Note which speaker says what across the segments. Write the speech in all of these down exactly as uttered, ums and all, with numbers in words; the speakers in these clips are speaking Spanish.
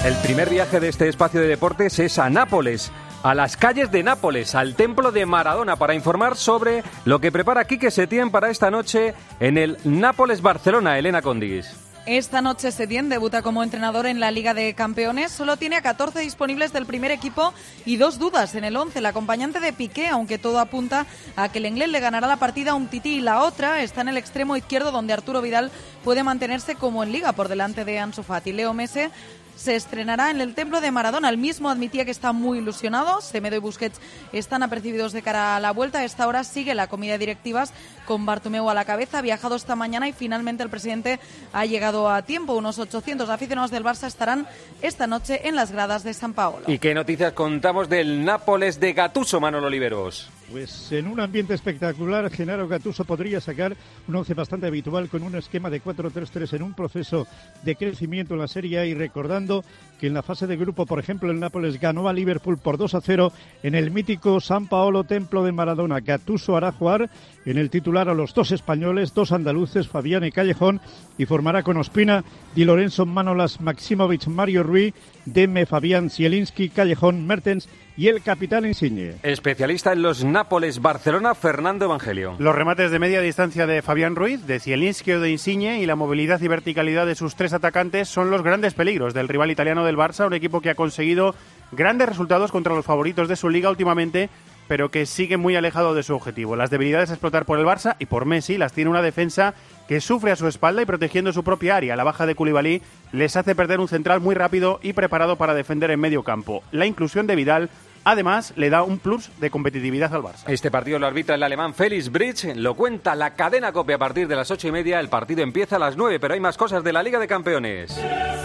Speaker 1: El primer viaje de este espacio de deportes es a Nápoles, a las calles de Nápoles, al templo de Maradona, para informar sobre lo que prepara Quique Setién para esta noche en el Nápoles-Barcelona. Elena Condis.
Speaker 2: Esta noche Setién debuta como entrenador en la Liga de Campeones. Solo tiene a catorce disponibles del primer equipo y dos dudas en el once. El acompañante de Piqué, aunque todo apunta a que el inglés le ganará la partida a un Tití, y la otra está en el extremo izquierdo, donde Arturo Vidal puede mantenerse como en Liga por delante de Ansu Fati. Leo Messi se estrenará en el templo de Maradona. El mismo admitía que está muy ilusionado. Semedo y Busquets están apercibidos de cara a la vuelta. A esta hora sigue la comida de directivas con Bartomeu a la cabeza. Ha viajado esta mañana y finalmente el presidente ha llegado a tiempo. Unos ochocientos aficionados del Barça estarán esta noche en las gradas de San Paolo.
Speaker 1: ¿Y qué noticias contamos del Nápoles de Gattuso, Manolo Oliveros?
Speaker 3: Pues en un ambiente espectacular, Gennaro Gattuso podría sacar un once bastante habitual con un esquema de cuatro tres tres en un proceso de crecimiento en la Serie A, y recordando que en la fase de grupo, por ejemplo, el Nápoles ganó a Liverpool por dos a cero en el mítico San Paolo, templo de Maradona. Gattuso hará jugar en el titular a los dos españoles, dos andaluces, Fabián y Callejón, y formará con Ospina, Di Lorenzo, Manolas, Maximovic, Mario Rui, Demme, Fabián, Zielinski, Callejón, Mertens y el capitán Insigne.
Speaker 1: Especialista en los Nápoles-Barcelona, Fernando Evangelio.
Speaker 4: Los remates de media distancia de Fabián Ruiz, de Zielinski o de Insigne, y la movilidad y verticalidad de sus tres atacantes son los grandes peligros del rival italiano del Barça, un equipo que ha conseguido grandes resultados contra los favoritos de su liga últimamente, pero que sigue muy alejado de su objetivo. Las debilidades a explotar por el Barça y por Messi las tiene una defensa que sufre a su espalda y protegiendo su propia área. La baja de Koulibaly les hace perder un central muy rápido y preparado para defender en medio campo. La inclusión de Vidal, además, le da un plus de competitividad al Barça.
Speaker 1: Este partido lo arbitra el alemán Felix Bridge, lo cuenta la cadena COPE a partir de las ocho y media. El partido empieza a las nueve, pero hay más cosas de la Liga de Campeones.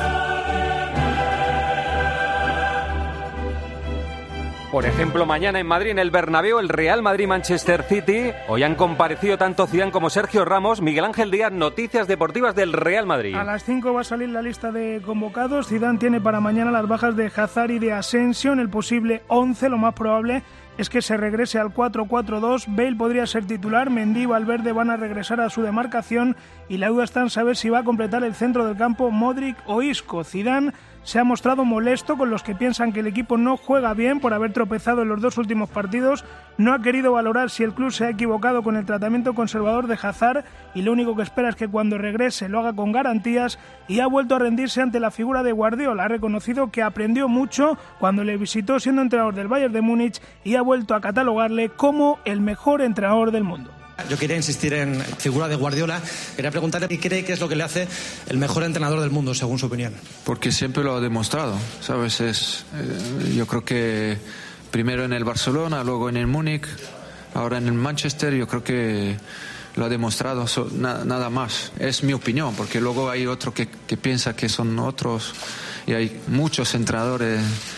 Speaker 1: Por ejemplo, mañana en Madrid, en el Bernabéu, el Real Madrid-Manchester City. Hoy han comparecido tanto Zidane como Sergio Ramos. Miguel Ángel Díaz, noticias deportivas del Real Madrid.
Speaker 5: A las cinco va a salir la lista de convocados. Zidane tiene para mañana las bajas de Hazard y de Asensio en el posible once. Lo más probable es que se regrese al cuatro cuatro dos. Bale podría ser titular, Mendy y Valverde van a regresar a su demarcación, y la duda está en saber si va a completar el centro del campo Modric o Isco. Zidane se ha mostrado molesto con los que piensan que el equipo no juega bien por haber tropezado en los dos últimos partidos. No ha querido valorar si el club se ha equivocado con el tratamiento conservador de Hazard, y lo único que espera es que cuando regrese lo haga con garantías, y ha vuelto a rendirse ante la figura de Guardiola. Ha reconocido que aprendió mucho cuando le visitó siendo entrenador del Bayern de Múnich y ha vuelto a catalogarle como el mejor entrenador del mundo.
Speaker 6: Yo quería insistir en la figura de Guardiola. Quería preguntarle qué cree que es lo que le hace el mejor entrenador del mundo, según su opinión.
Speaker 7: Porque siempre lo ha demostrado, ¿sabes? Es, eh, yo creo que primero en el Barcelona, luego en el Múnich, ahora en el Manchester, yo creo que lo ha demostrado, so, na, nada más. Es mi opinión, porque luego hay otro que, que piensa que son otros, y hay muchos entrenadores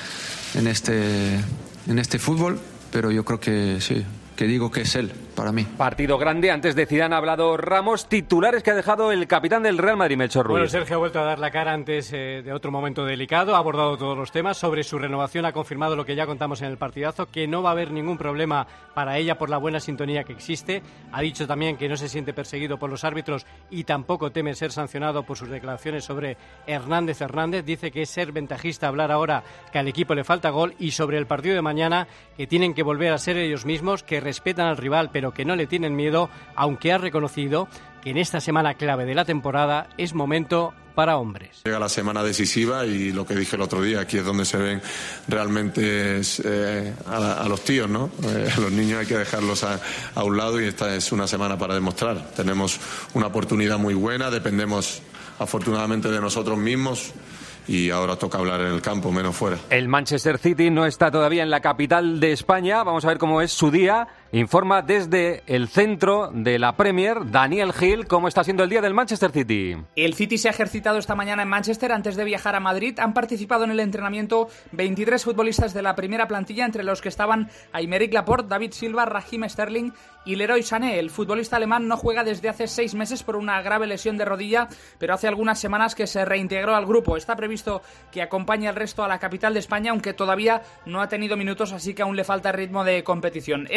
Speaker 7: en este, en este fútbol, pero yo creo que sí, que digo que es él, para mí.
Speaker 1: Partido grande. Antes de Zidane ha hablado Ramos. Titulares que ha dejado el capitán del Real Madrid, Melchor Ruiz.
Speaker 8: Bueno, Sergio ha vuelto a dar la cara antes eh, de otro momento delicado. Ha abordado todos los temas. Sobre su renovación ha confirmado lo que ya contamos en el partidazo, que no va a haber ningún problema para ella por la buena sintonía que existe. Ha dicho también que no se siente perseguido por los árbitros y tampoco teme ser sancionado por sus declaraciones sobre Hernández Hernández. Dice que es ser ventajista hablar ahora que al equipo le falta gol, y sobre el partido de mañana, que tienen que volver a ser ellos mismos, que respetan al rival pero que no le tienen miedo, aunque ha reconocido que en esta semana clave de la temporada es momento para hombres.
Speaker 9: Llega la semana decisiva y lo que dije el otro día, aquí es donde se ven realmente es, eh, a, a los tíos, ¿no? Eh, a los niños hay que dejarlos a, a un lado, y esta es una semana para demostrar. Tenemos una oportunidad muy buena, dependemos afortunadamente de nosotros mismos, y ahora toca hablar en el campo, menos fuera.
Speaker 1: El Manchester City no está todavía en la capital de España. Vamos a ver cómo es su día. Informa desde el centro de la Premier Daniel Gil cómo está siendo el día del Manchester City.
Speaker 10: El City se ha ejercitado esta mañana en Manchester antes de viajar a Madrid. Han participado en el entrenamiento veintitrés futbolistas de la primera plantilla, entre los que estaban Aymeric Laporte, David Silva, Raheem Sterling y Leroy Sané. El futbolista alemán no juega desde hace seis meses por una grave lesión de rodilla, pero hace algunas semanas que se reintegró al grupo. Está previsto que acompañe al resto a la capital de España, aunque todavía no ha tenido minutos, así que aún le falta ritmo de competición. Esta tarde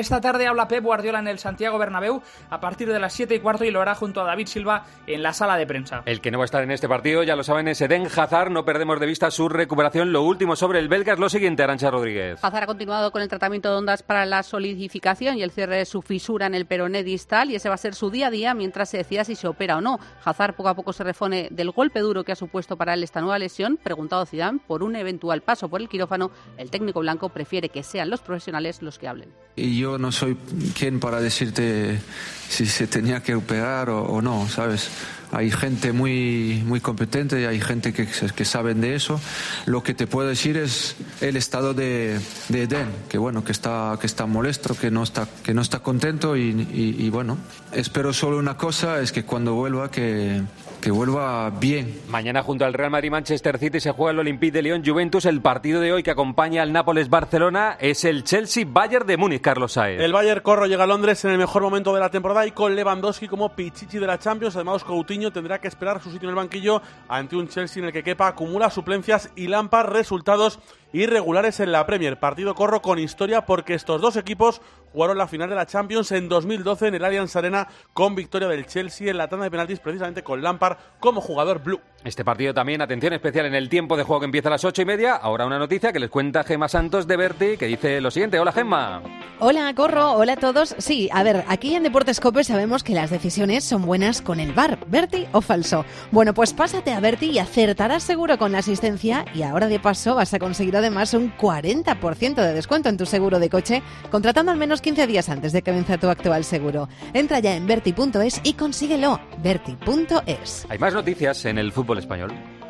Speaker 10: tarde habla Pep Guardiola en el Santiago Bernabéu a partir de las siete y cuarto y lo hará junto a David Silva en la sala de prensa.
Speaker 1: El que no va a estar en este partido, ya lo saben, es Eden Hazard. No perdemos de vista su recuperación. Lo último sobre el belga es lo siguiente, Arantxa Rodríguez.
Speaker 11: Hazard ha continuado con el tratamiento de ondas para la solidificación y el cierre de su fisura en el peroné distal, y ese va a ser su día a día mientras se decida si se opera o no. Hazard poco a poco se refone del golpe duro que ha supuesto para él esta nueva lesión. Preguntado Zidane por un eventual paso por el quirófano, el técnico blanco prefiere que sean los profesionales los que hablen.
Speaker 7: Y yo no soy quien para decirte si se tenía que operar o, o no, ¿sabes? Hay gente muy muy competente y hay gente que, que saben de eso. Lo que te puedo decir es el estado de, de Eden, que bueno, que está que está molesto, que no está que no está contento y, y, y bueno, espero solo una cosa, es que cuando vuelva que que vuelva bien.
Speaker 1: Mañana junto al Real Madrid-Manchester City se juega el Olympique de Lyon-Juventus. El partido de hoy que acompaña al Nápoles-Barcelona es el Chelsea-Bayern de Múnich, Carlos Saez.
Speaker 12: El Bayern Corro llega a Londres en el mejor momento de la temporada y con Lewandowski como pichichi de la Champions. Además, Coutinho tendrá que esperar su sitio en el banquillo ante un Chelsea en el que Kepa acumula suplencias y Lampard resultados irregulares en la Premier. Partido Corro con historia porque estos dos equipos jugaron la final de la Champions en dos mil doce en el Allianz Arena con victoria del Chelsea en la tanda de penaltis, precisamente con Lampard como jugador blue.
Speaker 1: Este partido también, atención especial en el tiempo de juego que empieza a las ocho y media. Ahora una noticia que les cuenta Gemma Santos de Berti, que dice lo siguiente. Hola, Gemma.
Speaker 13: Hola, Corro. Hola a todos. Sí, a ver, aquí en Deportes COPE sabemos que las decisiones son buenas con el V A R, Berti o falso. Bueno, pues pásate a Berti y acertarás seguro con la asistencia, y ahora de paso vas a conseguir además un cuarenta por ciento de descuento en tu seguro de coche, contratando al menos quince días antes de que venza tu actual seguro. Entra ya en berti punto es y consíguelo. berti punto es.
Speaker 1: Hay más noticias en el fútbol español.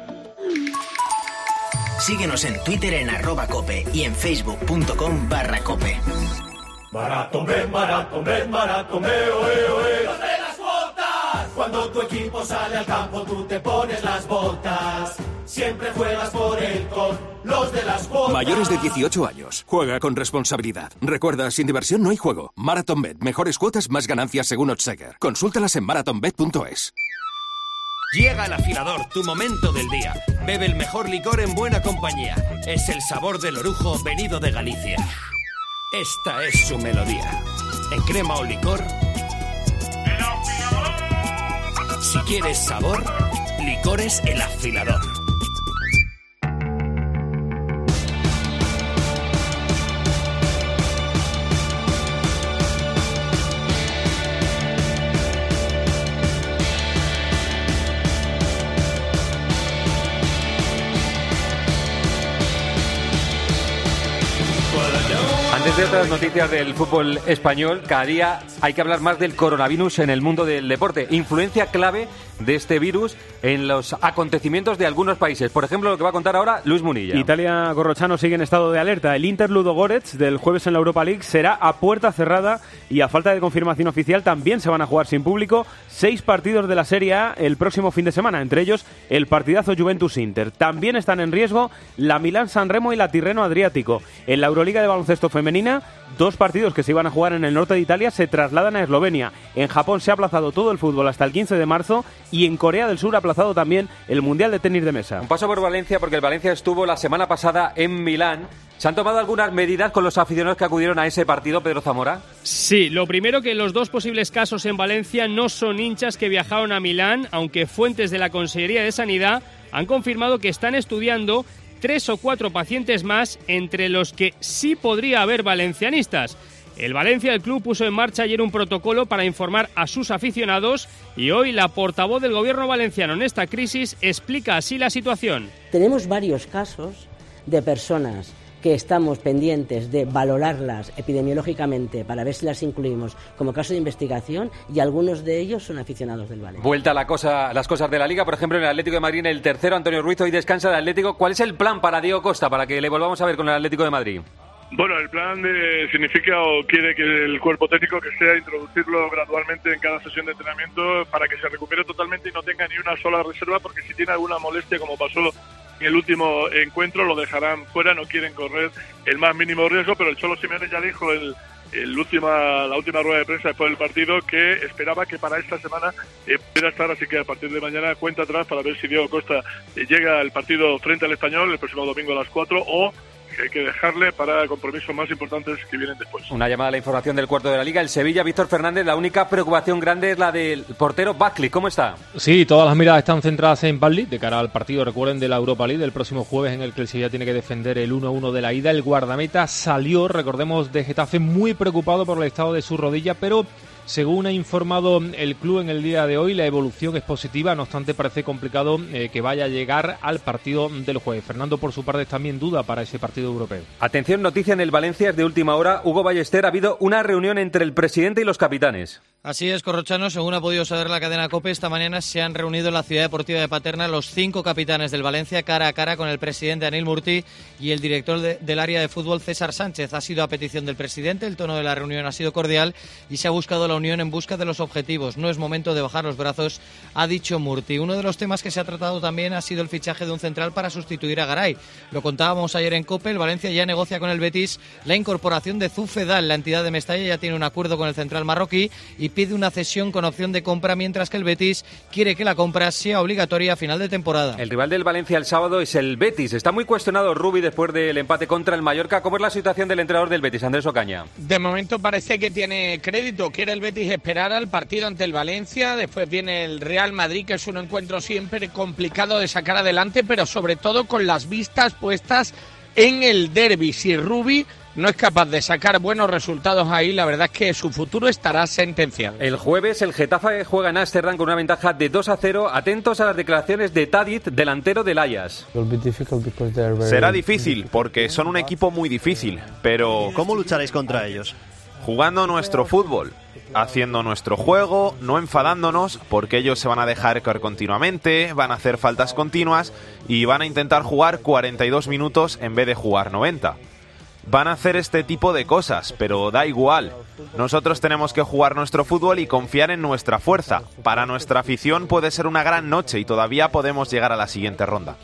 Speaker 14: Síguenos en Twitter en arroba cope y en facebook punto com barra cope.
Speaker 15: Maratón, ven, maratón, ven, maratón, ven, oe, oe. ¡Los de las botas! Cuando tu equipo sale al campo, tú te pones las botas. Siempre juegas por él con los de las botas.
Speaker 16: Mayores de dieciocho años. Juega con responsabilidad. Recuerda, sin diversión no hay juego. MarathonBet. Mejores cuotas, más ganancias según Oddsheger. Consúltalas en marathon bet punto es.
Speaker 17: Llega el afilador, tu momento del día. Bebe el mejor licor en buena compañía. Es el sabor del orujo venido de Galicia. Esta es su melodía. En crema o licor. ¡El afilador! Si quieres sabor, Licores El Afilador.
Speaker 1: Antes de otras noticias del fútbol español, cada día hay que hablar más del coronavirus en el mundo del deporte. Influencia clave de este virus en los acontecimientos de algunos países. Por ejemplo, lo que va a contar ahora Luis Munilla.
Speaker 18: Italia, Corrochano, sigue en estado de alerta. El Inter Ludogorets del jueves en la Europa League será a puerta cerrada y a falta de confirmación oficial también se van a jugar sin público seis partidos de la Serie A el próximo fin de semana, entre ellos el partidazo Juventus-Inter. También están en riesgo la Milán-San Remo y la Tirreno-Adriático. En la Euroliga de baloncesto femenina, dos partidos que se iban a jugar en el norte de Italia se trasladan a Eslovenia. En Japón se ha aplazado todo el fútbol hasta el quince de marzo y en Corea del Sur ha aplazado también el Mundial de Tenis de Mesa.
Speaker 1: Un paso por Valencia porque el Valencia estuvo la semana pasada en Milán. ¿Se han tomado algunas medidas con los aficionados que acudieron a ese partido, Pedro Zamora?
Speaker 19: Sí, lo primero, que los dos posibles casos en Valencia no son hinchas que viajaron a Milán, aunque fuentes de la Consellería de Sanidad han confirmado que están estudiando tres o cuatro pacientes más, entre los que sí podría haber valencianistas. El Valencia, el club, puso en marcha ayer un protocolo para informar a sus aficionados y hoy la portavoz del gobierno valenciano en esta crisis explica así la situación.
Speaker 20: Tenemos varios casos de personas que estamos pendientes de valorarlas epidemiológicamente para ver si las incluimos como caso de investigación, y algunos de ellos son aficionados del Valencia.
Speaker 1: Vuelta a la cosa, las cosas de la Liga, por ejemplo, en el Atlético de Madrid, en el tercero, Antonio Ruiz, hoy descansa el Atlético. ¿Cuál es el plan para Diego Costa, para que le volvamos a ver con el Atlético de Madrid?
Speaker 21: Bueno, el plan de, significa o quiere que el cuerpo técnico que sea introducirlo gradualmente en cada sesión de entrenamiento para que se recupere totalmente y no tenga ni una sola reserva, porque si tiene alguna molestia, como pasó en el último encuentro, lo dejarán fuera, no quieren correr el más mínimo riesgo, pero el Cholo Simeone ya dijo el, el última, la última rueda de prensa después del partido que esperaba que para esta semana eh, pudiera estar, así que a partir de mañana cuenta atrás para ver si Diego Costa eh, llega al partido frente al Español el próximo domingo a las cuatro o que hay que dejarle para compromisos más importantes que vienen después.
Speaker 1: Una llamada a la información del cuarto de la Liga. El Sevilla, Víctor Fernández, la única preocupación grande es la del portero Buckley. ¿Cómo está?
Speaker 2: Sí, todas las miradas están centradas en Buckley de cara al partido, recuerden, de la Europa League del próximo jueves, en el que el Sevilla tiene que defender el uno uno de la ida. El guardameta salió, recordemos, de Getafe muy preocupado por el estado de su rodilla, pero según ha informado el club en el día de hoy, la evolución es positiva, no obstante parece complicado eh, que vaya a llegar al partido del jueves. Fernando, por su parte, también duda para ese partido europeo.
Speaker 1: Atención, noticia en el Valencia, es de última hora. Hugo Ballester, ha habido una reunión entre el presidente y los capitanes.
Speaker 22: Así es, Corrochano, según ha podido saber la cadena COPE, esta mañana se han reunido en la ciudad deportiva de Paterna los cinco capitanes del Valencia cara a cara con el presidente Anil Murti y el director de, del área de fútbol César Sánchez. Ha sido a petición del presidente, el tono de la reunión ha sido cordial y se ha buscado la unión en busca de los objetivos. No es momento de bajar los brazos, ha dicho Murti. Uno de los temas que se ha tratado también ha sido el fichaje de un central para sustituir a Garay. Lo contábamos ayer en COPE, el Valencia ya negocia con el Betis la incorporación de Zufedal. La entidad de Mestalla ya tiene un acuerdo con el central marroquí y pide una cesión con opción de compra, mientras que el Betis quiere que la compra sea obligatoria a final de temporada.
Speaker 1: El rival del Valencia el sábado es el Betis. Está muy cuestionado Rubi después del empate contra el Mallorca. ¿Cómo es la situación del entrenador del Betis, Andrés Ocaña?
Speaker 23: De momento parece que tiene crédito. Quiere el Betis esperar al partido ante el Valencia. Después viene el Real Madrid, que es un encuentro siempre complicado de sacar adelante, pero sobre todo con las vistas puestas en el derbi. Si Rubi no es capaz de sacar buenos resultados ahí, la verdad es que su futuro estará sentenciado.
Speaker 1: El jueves el Getafe juega en Ámsterdam con una ventaja de dos a cero. Atentos a las declaraciones de Tadic, delantero del Ajax.
Speaker 24: Será difícil porque son un equipo muy difícil, pero
Speaker 25: ¿cómo lucharéis contra ellos?
Speaker 24: Jugando nuestro fútbol, haciendo nuestro juego, no enfadándonos, porque ellos se van a dejar caer continuamente, van a hacer faltas continuas y van a intentar jugar cuarenta y dos minutos en vez de jugar noventa. Van a hacer este tipo de cosas, pero da igual. Nosotros tenemos que jugar nuestro fútbol y confiar en nuestra fuerza. Para nuestra afición puede ser una gran noche y todavía podemos llegar a la siguiente ronda.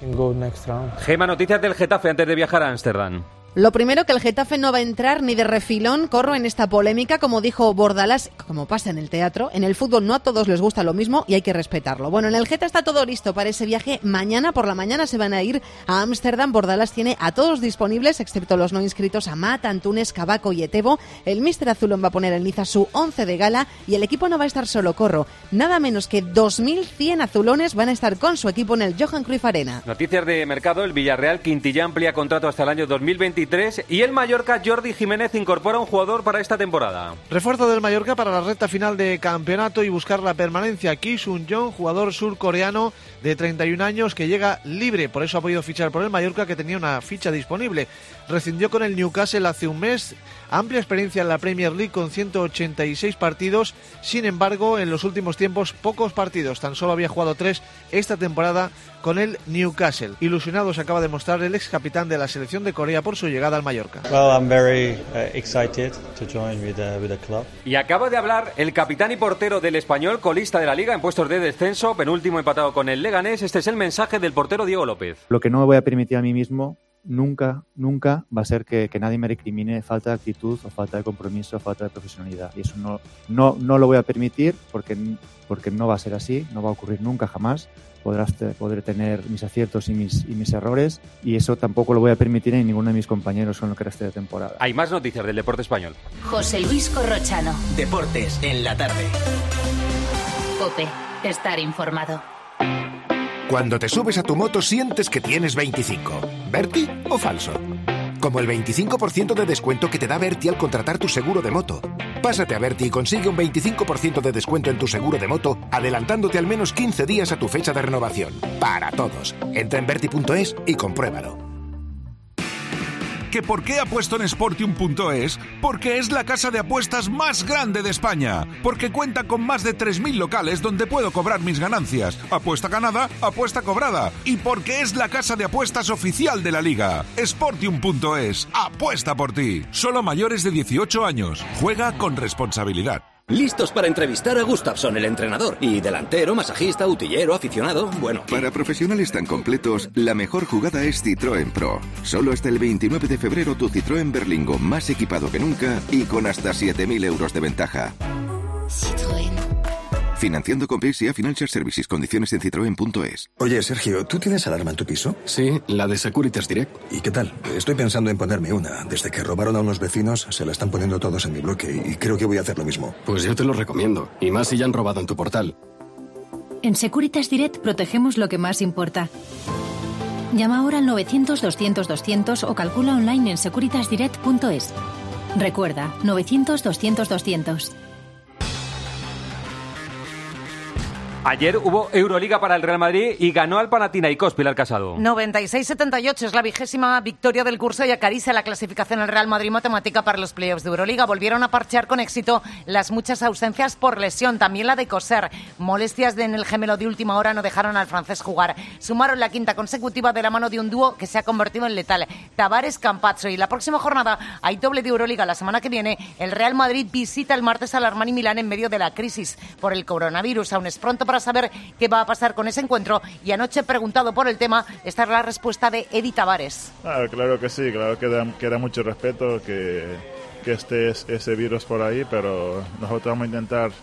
Speaker 1: Gema, noticias del Getafe antes de viajar a Ámsterdam.
Speaker 13: Lo primero, que el Getafe no va a entrar ni de refilón, corro, en esta polémica, como dijo Bordalás, como pasa en el teatro. En el fútbol no a todos les gusta lo mismo y hay que respetarlo. Bueno, en el Geta está todo listo para ese viaje. Mañana por la mañana se van a ir a Ámsterdam. Bordalás tiene a todos disponibles, excepto los no inscritos, a Mata, Antunes, Cabaco y Etebo. El míster azulón va a poner en liza su once de gala y el equipo no va a estar solo, corro. Nada menos que dos mil cien azulones van a estar con su equipo en el Johan Cruyff Arena.
Speaker 1: Noticias de mercado, el Villarreal, Quintilla amplía contrato hasta el año dos mil veintitrés y el Mallorca, Jordi Jiménez incorpora un jugador para esta temporada.
Speaker 26: Refuerzo del Mallorca para la recta final de campeonato y buscar la permanencia. Ki Sun-jong, jugador surcoreano de treinta y un años que llega libre, por eso ha podido fichar por el Mallorca, que tenía una ficha disponible. Rescindió con el Newcastle hace un mes, amplia experiencia en la Premier League con ciento ochenta y seis partidos, sin embargo en los últimos tiempos pocos partidos, tan solo había jugado tres esta temporada con el Newcastle. Ilusionado se acaba de mostrar el ex capitán de la selección de Corea por su llegada al Mallorca.
Speaker 27: Well, I'm very uh, excited to join with the, with the club.
Speaker 1: Y acaba de hablar el capitán y portero del Español, colista de la Liga en puestos de descenso, penúltimo empatado con el Leganés. Este es el mensaje del portero Diego López.
Speaker 28: Lo que no me voy a permitir a mí mismo nunca, nunca va a ser que, que nadie me recrimine falta de actitud o falta de compromiso o falta de profesionalidad. Y eso no, no, no lo voy a permitir porque, porque no va a ser así, no va a ocurrir nunca jamás. Podrás te, podré tener mis aciertos y mis, y mis errores y eso tampoco lo voy a permitir en ninguno de mis compañeros con lo que reste de temporada.
Speaker 1: Hay más noticias del deporte español.
Speaker 14: José Luis Corrochano. Deportes en la tarde. COPE. Estar informado.
Speaker 29: Cuando te subes a tu moto sientes que tienes veinticinco. ¿Berti o falso? Como el veinticinco por ciento de descuento que te da Berti al contratar tu seguro de moto. Pásate a Berti y consigue un veinticinco por ciento de descuento en tu seguro de moto, adelantándote al menos quince días a tu fecha de renovación. Para todos. Entra en berti punto es y compruébalo.
Speaker 30: ¿Que por qué apuesto en Sportium punto es? Porque es la casa de apuestas más grande de España. Porque cuenta con más de tres mil locales donde puedo cobrar mis ganancias. Apuesta ganada, apuesta cobrada. Y porque es la casa de apuestas oficial de la Liga. Sportium punto es. Apuesta por ti. Solo mayores de dieciocho años. Juega con responsabilidad.
Speaker 31: Listos para entrevistar a Gustafsson, el entrenador. Y delantero, masajista, utillero, aficionado, bueno...
Speaker 32: Para profesionales tan completos, la mejor jugada es Citroën Pro. Solo hasta el veintinueve de febrero tu Citroën Berlingo más equipado que nunca y con hasta siete mil euros de ventaja.
Speaker 14: Citroën.
Speaker 32: Financiando con P S A Financial Services. Condiciones en citroen punto es.
Speaker 3: Oye, Sergio, ¿tú tienes alarma en tu piso?
Speaker 4: Sí, la de Securitas Direct.
Speaker 3: ¿Y qué tal? Estoy pensando en ponerme una. Desde que robaron a unos vecinos, se la están poniendo todos en mi bloque y creo que voy a hacer lo mismo.
Speaker 4: Pues yo te lo recomiendo. Y más si ya han robado en tu portal.
Speaker 5: En Securitas Direct protegemos lo que más importa. Llama ahora al novecientos, doscientos, doscientos o calcula online en securitas direct punto es. Recuerda, novecientos, doscientos, doscientos.
Speaker 1: Ayer hubo Euroliga para el Real Madrid y ganó al Panathinaikos, Pilar Casado.
Speaker 6: noventa y seis setenta y ocho es la vigésima victoria del curso y acaricia la clasificación al Real Madrid matemática para los playoffs de Euroliga. Volvieron a parchear con éxito las muchas ausencias por lesión, también la de Coser. Molestias en el gemelo de última hora no dejaron al francés jugar. Sumaron la quinta consecutiva de la mano de un dúo que se ha convertido en letal, Tavares-Campazzo. Y la próxima jornada hay doble de Euroliga. La semana que viene el Real Madrid visita el martes al Armani Milán en medio de la crisis por el coronavirus. Aún es pronto para saber qué va a pasar con ese encuentro, y anoche preguntado por el tema, esta es la respuesta de Edi Tavares.
Speaker 7: Ah, claro que sí, claro que da, que da mucho respeto que, que esté ese virus por ahí, pero nosotros vamos a intentar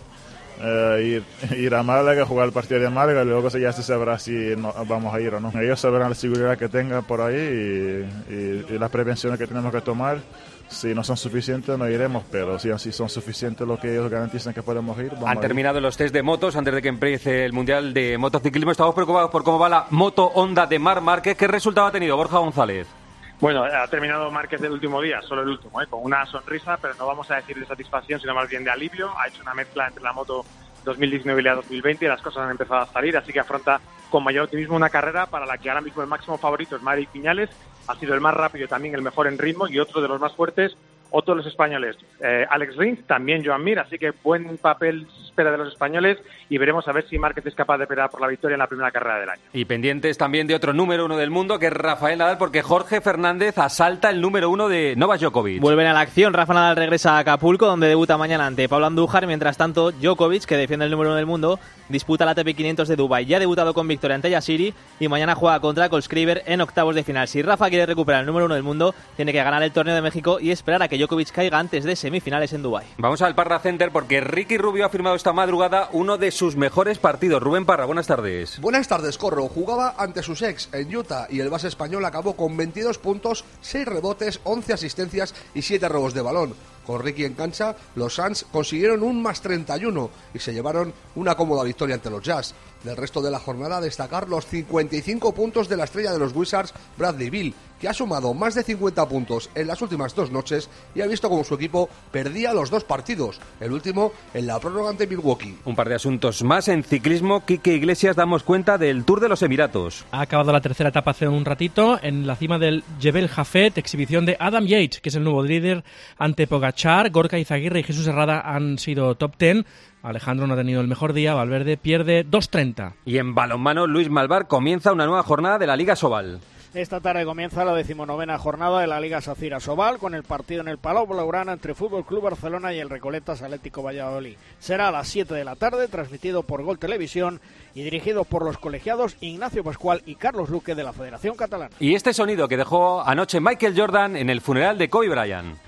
Speaker 7: eh, ir, ir a Málaga, jugar el partido de Málaga y luego ya se sabrá si no, vamos a ir o no. Ellos sabrán la seguridad que tengan por ahí y, y, y las prevenciones que tenemos que tomar. Si no son suficientes, no iremos, pero si así son suficientes lo que ellos garantizan que podemos ir, vamos
Speaker 1: Han
Speaker 7: a
Speaker 1: terminado
Speaker 7: ir.
Speaker 1: los test de motos antes de que empiece el Mundial de Motociclismo. Estamos preocupados por cómo va la moto Honda de Marc Márquez. ¿Qué resultado ha tenido Borja González?
Speaker 8: Bueno, ha terminado Márquez el último día, solo el último, ¿eh? Con una sonrisa, pero no vamos a decir de satisfacción, sino más bien de alivio. Ha hecho una mezcla entre la moto dos mil diecinueve y la dos mil veinte y las cosas han empezado a salir, así que afronta con mayor optimismo una carrera para la que ahora mismo el máximo favorito es Maverick Viñales. Ha sido el más rápido y también el mejor en ritmo, y otro de los más fuertes, otro de los españoles, eh, Alex Rins, también Joan Mir, así que buen papel se espera de los españoles y veremos a ver si Márquez es capaz de pelear por la victoria en la primera carrera del año.
Speaker 1: Y pendientes también de otro número uno del mundo, que es Rafael Nadal, porque Jorge Fernández asalta el número uno de Novak Djokovic.
Speaker 9: Vuelven a la acción, Rafa Nadal regresa a Acapulco, donde debuta mañana ante Pablo Andújar. Mientras tanto, Djokovic, que defiende el número uno del mundo, disputa la A T P quinientos de Dubái. Ya ha debutado con victoria ante Yassiri y mañana juega contra Kolskriver en octavos de final. Si Rafa quiere recuperar el número uno del mundo, tiene que ganar el torneo de México y esperar a que Djokovic caiga antes de semifinales en Dubái.
Speaker 1: Vamos al Parra Center porque Ricky Rubio ha firmado esta madrugada uno de sus mejores partidos. Rubén Parra, buenas tardes.
Speaker 9: Buenas tardes, Corro. Jugaba ante sus ex en Utah y el base español acabó con veintidós puntos, seis rebotes, once asistencias y siete robos de balón. Con Ricky en cancha, los Suns consiguieron un más treinta y uno y se llevaron una cómoda victoria ante los Jazz. Del resto de la jornada, destacar los cincuenta y cinco puntos de la estrella de los Wizards, Bradley Beal, que ha sumado más de cincuenta puntos en las últimas dos noches y ha visto como su equipo perdía los dos partidos, el último en la prórroga ante Milwaukee.
Speaker 1: Un par de asuntos más. En ciclismo, Quique Iglesias, damos cuenta del Tour de los Emiratos.
Speaker 10: Ha acabado la tercera etapa hace un ratito en la cima del Jebel Jafet, exhibición de Adam Yates, que es el nuevo líder ante Pogačar. Gorka Izaguirre y Jesús Herrada han sido top diez. Alejandro no ha tenido el mejor día, Valverde pierde dos treinta.
Speaker 1: Y en balonmano, Luis Malvar comienza una nueva jornada de la Liga Sobal.
Speaker 11: Esta tarde comienza la decimonovena jornada de la Liga Sacira Sobal con el partido en el Palau Blaugrana entre Fútbol Club Barcelona y el Recoletas Atlético Valladolid. Será a las siete de la tarde, transmitido por Gol Televisión y dirigido por los colegiados Ignacio Pascual y Carlos Luque de la Federación Catalana.
Speaker 1: Y este sonido que dejó anoche Michael Jordan en el funeral de Kobe Bryant.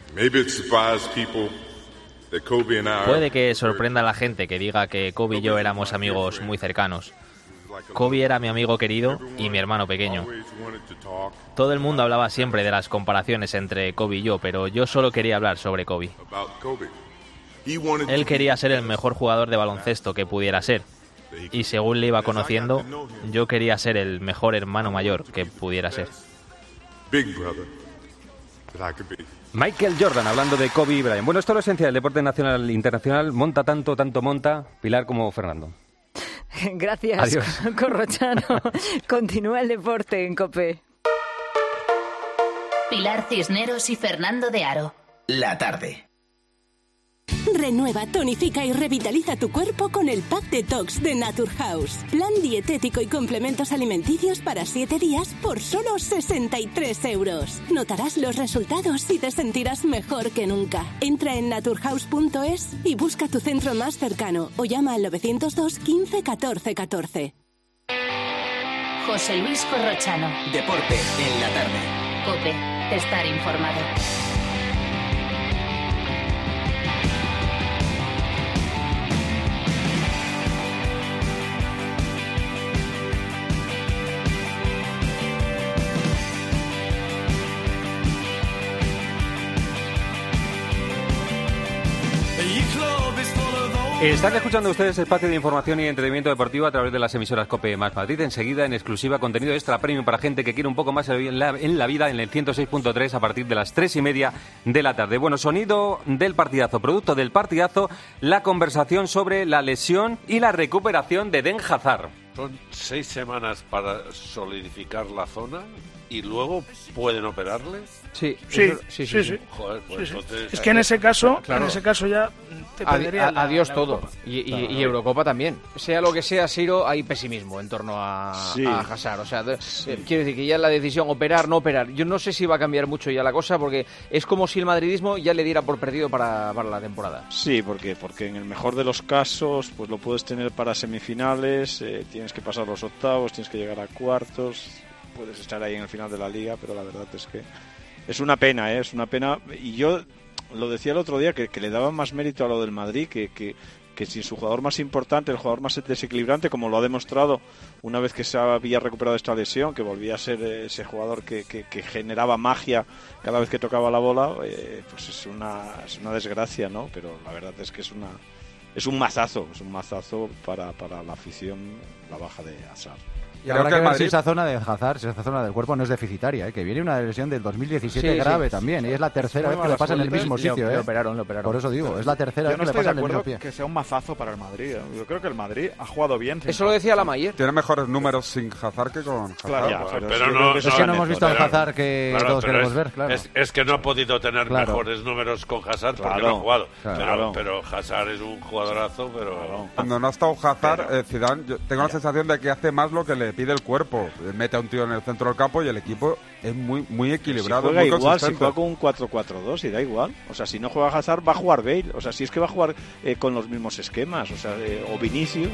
Speaker 9: Puede que sorprenda a la gente que diga que Kobe y yo éramos amigos muy cercanos. Kobe era mi amigo querido y mi hermano pequeño. Todo el mundo hablaba siempre de las comparaciones entre Kobe y yo, pero yo solo quería hablar sobre Kobe. Él quería ser el mejor jugador de baloncesto que pudiera ser, y según le iba conociendo, yo quería ser el mejor hermano mayor que pudiera ser.
Speaker 1: Michael Jordan, hablando de Kobe y Bryant. Bueno, esto es lo esencial del deporte nacional e internacional. Monta tanto, tanto monta, Pilar, como Fernando.
Speaker 12: Gracias,
Speaker 1: Adiós.
Speaker 12: Corrochano. Continúa el deporte en COPE.
Speaker 14: Pilar Cisneros y Fernando de Aro.
Speaker 31: La tarde.
Speaker 15: Renueva, tonifica y revitaliza tu cuerpo con el Pack Detox de Naturhaus. Plan dietético y complementos alimenticios para siete días por solo sesenta y tres euros. Notarás los resultados y te sentirás mejor que nunca. Entra en naturhaus punto es y busca tu centro más cercano o llama al novecientos dos quince catorce catorce.
Speaker 14: José Luis Corrochano.
Speaker 31: Deporte en la tarde.
Speaker 14: COPE. Estar informado.
Speaker 1: Están escuchando ustedes espacio de información y entretenimiento deportivo a través de las emisoras COPE más Madrid. Enseguida, en exclusiva, contenido extra premium para gente que quiere un poco más en la, en la vida en el ciento seis punto tres a partir de las tres y media de la tarde. Bueno, sonido del partidazo, producto del partidazo, la conversación sobre la lesión y la recuperación de Eden Hazard.
Speaker 2: Son seis semanas para solidificar la zona y luego pueden operarle.
Speaker 13: Sí,
Speaker 16: sí,
Speaker 13: eso,
Speaker 16: sí, sí, sí.
Speaker 2: Joder, pues
Speaker 16: sí, sí.
Speaker 2: entonces...
Speaker 16: Es que en ese caso,
Speaker 13: claro.
Speaker 16: en ese caso ya te perdería
Speaker 13: Adi-
Speaker 16: la,
Speaker 13: adiós
Speaker 16: la
Speaker 13: todo.
Speaker 16: Eurocopa.
Speaker 13: Y, y,
Speaker 16: Claro.
Speaker 13: y Eurocopa también. Sea lo que sea, Siro, hay pesimismo en torno a,
Speaker 16: Sí.
Speaker 13: a Hazard. O sea, de- eh, quiero decir que ya la decisión operar, no operar. Yo no sé si va a cambiar mucho ya la cosa, porque es como si el madridismo ya le diera por perdido para, para la temporada.
Speaker 17: Sí, porque porque en el mejor de los casos pues lo puedes tener para semifinales, eh, tienes que pasar los octavos, tienes que llegar a cuartos, puedes estar ahí en el final de la liga, pero la verdad es que es una pena, ¿eh? Es una pena. Y yo lo decía el otro día, que, que le daban más mérito a lo del Madrid, que, que, que sin su jugador más importante, el jugador más desequilibrante, como lo ha demostrado una vez que se había recuperado esta lesión, que volvía a ser ese jugador que, que, que generaba magia cada vez que tocaba la bola, eh, pues es una, es una desgracia, ¿no? Pero la verdad es que es una es un mazazo, es un mazazo para, para la afición, la baja de Hazard.
Speaker 18: Y habrá que, que ver Madrid... si esa zona de Hazard, si esa zona del cuerpo no es deficitaria, ¿eh? Que viene una lesión del dos mil diecisiete sí, grave sí. también, y es la tercera vez que le pasa en el mismo sitio, ¿eh?
Speaker 13: Lo operaron, lo operaron.
Speaker 18: Por eso digo, es la tercera
Speaker 19: Yo
Speaker 18: vez
Speaker 19: no
Speaker 18: que le pasa en el mismo
Speaker 19: estoy de
Speaker 18: pie.
Speaker 19: acuerdo que sea un mazazo para el Madrid. Yo creo que el Madrid ha jugado bien.
Speaker 13: Eso lo decía la Mayer.
Speaker 20: Tiene mejores números sin Hazard que con Hazard.
Speaker 2: Claro,
Speaker 19: ya,
Speaker 2: pero,
Speaker 19: pero
Speaker 2: no, no,
Speaker 18: es que no hemos visto al Hazard que
Speaker 2: claro,
Speaker 18: todos queremos
Speaker 2: es,
Speaker 18: ver, claro.
Speaker 2: Es, es que no ha podido tener
Speaker 18: claro.
Speaker 2: mejores números con Hazard
Speaker 17: claro,
Speaker 2: porque no ha jugado.
Speaker 17: Claro.
Speaker 2: Pero, pero Hazard es un jugadorazo, pero... Claro.
Speaker 20: Cuando no ha estado Hazard, pero, eh, Zidane, yo tengo la sensación de que hace más lo que le pide el cuerpo. Mete a un tío en el centro del campo y el equipo es muy muy equilibrado.
Speaker 17: Si juega
Speaker 20: muy
Speaker 17: igual, si juega con un cuatro cuatro dos y da igual. O sea, si no juega Hazard, va a jugar Bale. O sea, si es que va a jugar eh, con los mismos esquemas. O sea, eh, o Vinicius.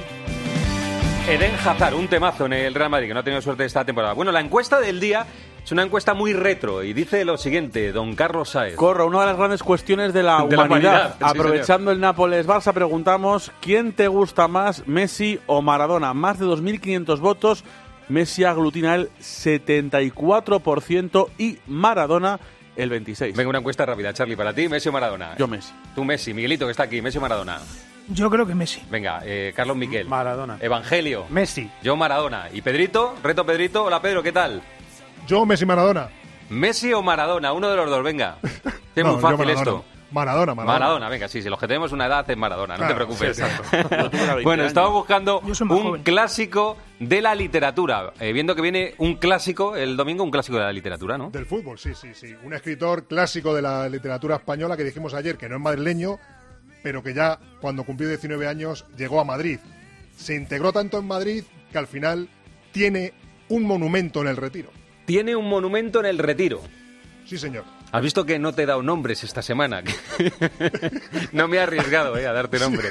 Speaker 1: Eden Hazard, un temazo en el Real Madrid, que no ha tenido suerte esta temporada. Bueno, la encuesta del día es una encuesta muy retro y dice lo siguiente, don Carlos Sáez.
Speaker 21: Corro, una de las grandes cuestiones de la,
Speaker 1: de
Speaker 21: humanidad.
Speaker 1: la humanidad. Sí,
Speaker 21: Aprovechando
Speaker 1: señor.
Speaker 21: el Nápoles-Barça, preguntamos, ¿quién te gusta más, Messi o Maradona? Más de dos mil quinientos votos. Messi aglutina el setenta y cuatro por ciento y Maradona el veintiséis por ciento.
Speaker 1: Venga, una encuesta rápida, Charlie, para ti, Messi o Maradona.
Speaker 21: Yo Messi.
Speaker 1: Tú Messi, Miguelito que está aquí, Messi o Maradona.
Speaker 16: Yo creo que Messi.
Speaker 1: Venga, eh, Carlos Miquel.
Speaker 19: Maradona.
Speaker 1: Evangelio.
Speaker 18: Messi.
Speaker 1: Yo Maradona. ¿Y Pedrito? Reto Pedrito. Hola Pedro, ¿qué tal?
Speaker 21: Yo Messi Maradona.
Speaker 1: Messi o Maradona, uno de los dos, venga. Es
Speaker 21: no,
Speaker 1: muy fácil
Speaker 21: Maradona.
Speaker 1: esto.
Speaker 21: Maradona, Maradona.
Speaker 1: Maradona, venga, sí, si los que tenemos una edad es Maradona, no
Speaker 21: claro,
Speaker 1: te preocupes.
Speaker 21: Sí,
Speaker 1: bueno, estamos buscando un
Speaker 16: joven.
Speaker 1: clásico de la literatura. Eh, viendo que viene un clásico el domingo, un clásico de la literatura, ¿no?
Speaker 21: Del fútbol, sí, sí, sí. Un escritor clásico de la literatura española que dijimos ayer que no es madrileño, pero que ya cuando cumplió diecinueve años llegó a Madrid. Se integró tanto en Madrid que al final tiene un monumento en el Retiro.
Speaker 1: Tiene un monumento en el Retiro.
Speaker 21: Sí, señor.
Speaker 1: Has visto que no te he dado nombres esta semana. No me he arriesgado eh, a darte nombres.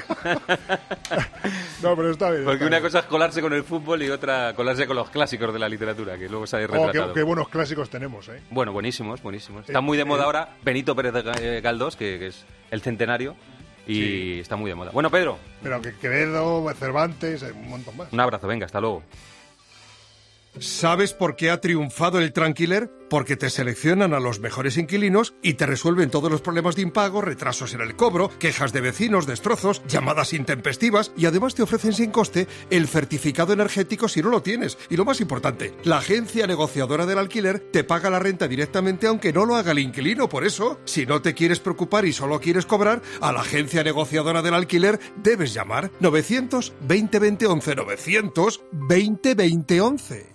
Speaker 21: No, pero está bien.
Speaker 1: Porque
Speaker 21: está
Speaker 1: una
Speaker 21: bien.
Speaker 1: cosa es colarse con el fútbol y otra colarse con los clásicos de la literatura, que luego se ha
Speaker 21: Oh,
Speaker 1: retratado.
Speaker 21: qué, qué buenos clásicos tenemos, ¿eh?
Speaker 1: Bueno, buenísimos, buenísimos. Está
Speaker 21: Eh,
Speaker 1: muy de moda
Speaker 21: eh,
Speaker 1: ahora Benito Pérez de Galdós, que, que es el centenario, y
Speaker 21: Sí.
Speaker 1: está muy de moda. Bueno, Pedro,
Speaker 21: Pero que Quevedo, Cervantes, hay un montón más.
Speaker 1: un abrazo, venga, hasta luego.
Speaker 22: ¿Sabes por qué ha triunfado el Tranquiler? Porque te seleccionan a los mejores inquilinos y te resuelven todos los problemas de impago, retrasos en el cobro, quejas de vecinos, destrozos, llamadas intempestivas y además te ofrecen sin coste el certificado energético si no lo tienes. Y lo más importante, la agencia negociadora del alquiler te paga la renta directamente aunque no lo haga el inquilino. Por eso, si no te quieres preocupar y solo quieres cobrar, a la agencia negociadora del alquiler debes llamar novecientos veinte veinte once, novecientos veinte veinte once.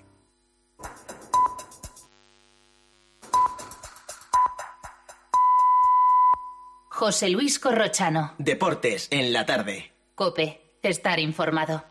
Speaker 14: José Luis Corrochano.
Speaker 31: Deportes en la tarde.
Speaker 14: COPE. Estar informado.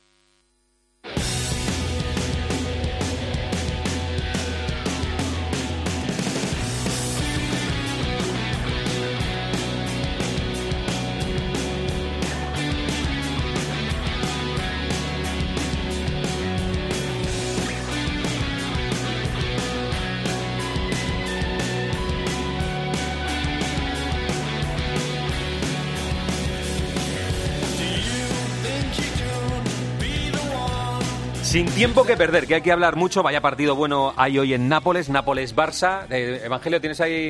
Speaker 1: Sin tiempo que perder, que hay que hablar mucho. Vaya partido bueno hay hoy en Nápoles, Nápoles-Barça. Eh, Evangelio, ¿tienes ahí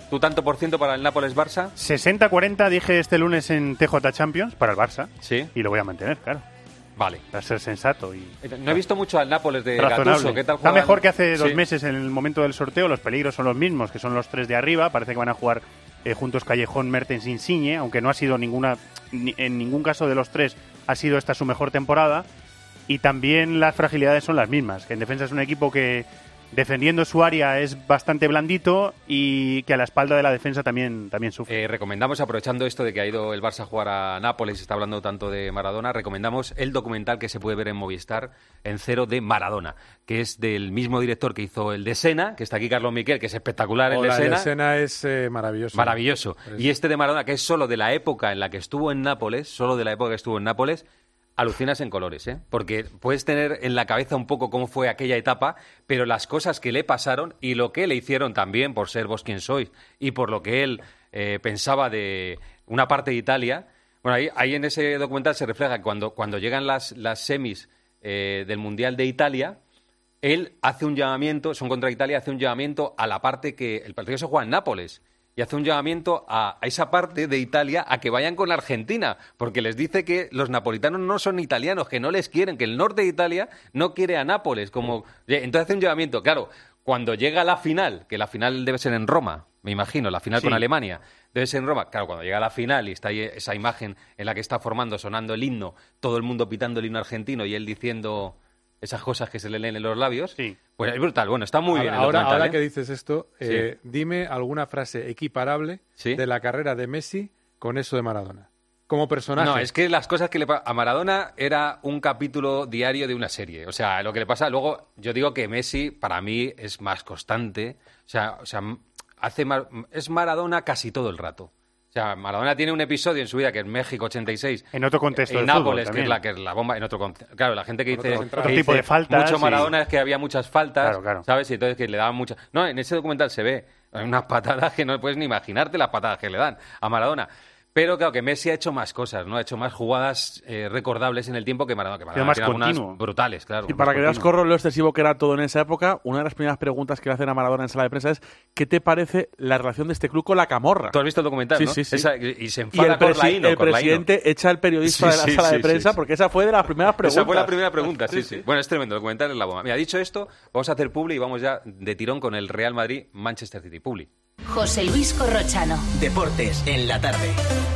Speaker 1: ¿Tú tanto por ciento para el Nápoles-Barça?
Speaker 3: sesenta cuarenta dije este lunes en T J Champions para el Barça.
Speaker 1: Sí.
Speaker 3: Y lo voy a mantener, claro.
Speaker 1: Vale.
Speaker 3: Para ser sensato y...
Speaker 1: No he visto mucho al Nápoles de
Speaker 3: razonable.
Speaker 1: Gattuso. ¿Qué tal
Speaker 3: Está
Speaker 1: juegan?
Speaker 3: mejor que hace dos
Speaker 1: Sí.
Speaker 3: meses en el momento del sorteo. Los peligros son los mismos, que son los tres de arriba. Parece que van a jugar eh, juntos Callejón, Mertens, Insigne, aunque no ha sido ninguna... Ni, en ningún caso de los tres ha sido esta su mejor temporada. Y también las fragilidades son las mismas. Que en defensa es un equipo que defendiendo su área es bastante blandito y que a la espalda de la defensa también, también sufre.
Speaker 1: Eh, recomendamos, aprovechando esto de que ha ido el Barça a jugar a Nápoles, se está hablando tanto de Maradona, recomendamos el documental que se puede ver en Movistar, En Cero, de Maradona, que es del mismo director que hizo el de Sena, que está aquí Carlos Miquel, que es espectacular el de
Speaker 4: Hola,
Speaker 1: Sena.
Speaker 4: el de Sena es eh, maravilloso.
Speaker 1: Maravilloso.
Speaker 4: Es-
Speaker 1: Y este de Maradona, que es solo de la época en la que estuvo en Nápoles, solo de la época que estuvo en Nápoles, alucinas en colores, ¿eh? Porque puedes tener en la cabeza un poco cómo fue aquella etapa, pero las cosas que le pasaron y lo que le hicieron también por ser vos quien sois y por lo que él eh, pensaba de una parte de Italia. Bueno, ahí, ahí en ese documental se refleja que cuando, cuando llegan las, las semis eh, del Mundial de Italia, él hace un llamamiento, son contra Italia, hace un llamamiento a la parte que el partido se juega en Nápoles. Y hace un llamamiento a, a esa parte de Italia a que vayan con la Argentina, porque les dice que los napolitanos no son italianos, que no les quieren, que el norte de Italia no quiere a Nápoles. Como... Entonces hace un llamamiento. Claro, cuando llega la final, que la final debe ser en Roma, me imagino, la final
Speaker 3: Sí.
Speaker 1: con Alemania, debe ser en Roma. Claro, cuando llega la final y está ahí esa imagen en la que está formando, sonando el himno, todo el mundo pitando el himno argentino y él diciendo esas cosas que se le leen en los labios, pues es brutal. Bueno, está muy
Speaker 4: ahora,
Speaker 1: bien el
Speaker 4: ahora,
Speaker 1: documental,
Speaker 4: ahora
Speaker 1: ¿eh?
Speaker 4: que dices esto,
Speaker 1: Sí.
Speaker 4: eh, dime alguna frase equiparable de la carrera de Messi con eso de Maradona. Como personaje.
Speaker 1: No, es que las cosas que le pa- a Maradona era un capítulo diario de una serie. O sea, lo que le pasa, luego yo digo que Messi para mí es más constante. O sea, o sea hace mar- es Maradona casi todo el rato. O sea, Maradona tiene un episodio en su vida que es México ochenta y seis.
Speaker 3: En otro contexto
Speaker 1: En
Speaker 3: del fútbol
Speaker 1: Nápoles, que es,
Speaker 3: también.
Speaker 1: la, que es la bomba. En otro con- Claro, la gente que
Speaker 3: Con
Speaker 1: dice...
Speaker 3: otro-
Speaker 1: que
Speaker 3: otro
Speaker 1: dice
Speaker 3: tipo de faltas
Speaker 1: Mucho
Speaker 3: y-
Speaker 1: Maradona es que había muchas faltas,
Speaker 3: Claro, claro.
Speaker 1: ¿sabes? Y entonces que le daban muchas... No, en ese documental se ve unas patadas que no puedes ni imaginarte las patadas que le dan a Maradona. Pero claro que Messi ha hecho más cosas, ¿no? Ha hecho más jugadas eh, recordables en el tiempo que Maradona. Que Maradona
Speaker 3: más
Speaker 1: tiene algunas
Speaker 3: continuo.
Speaker 1: brutales, claro.
Speaker 5: Y
Speaker 1: más
Speaker 5: para que veas,
Speaker 1: continuo.
Speaker 5: Corro, lo excesivo que era todo en esa época, una de las primeras preguntas que le hacen a Maradona en sala de prensa es ¿qué te parece la relación de este club con la camorra?
Speaker 1: Tú has visto el documental,
Speaker 5: Sí,
Speaker 1: ¿no?
Speaker 5: sí, sí.
Speaker 1: Esa- y se
Speaker 5: Y
Speaker 1: enfada
Speaker 5: el,
Speaker 1: con
Speaker 5: presi-
Speaker 1: Laino,
Speaker 5: el
Speaker 1: con Laino.
Speaker 5: presidente echa al periodista
Speaker 1: Sí,
Speaker 5: de la
Speaker 1: sí,
Speaker 5: sala
Speaker 1: sí,
Speaker 5: de prensa
Speaker 1: sí, sí.
Speaker 5: porque esa fue de las primeras preguntas.
Speaker 1: Esa fue la primera pregunta, sí,
Speaker 5: Sí,
Speaker 1: sí.
Speaker 5: sí.
Speaker 1: Bueno, es tremendo, el documental es la bomba. Mira, dicho esto, vamos a hacer publi y vamos ya de tirón con el Real Madrid-Manchester City. Publi.
Speaker 14: José Luis Corrochano.
Speaker 31: Deportes en la tarde.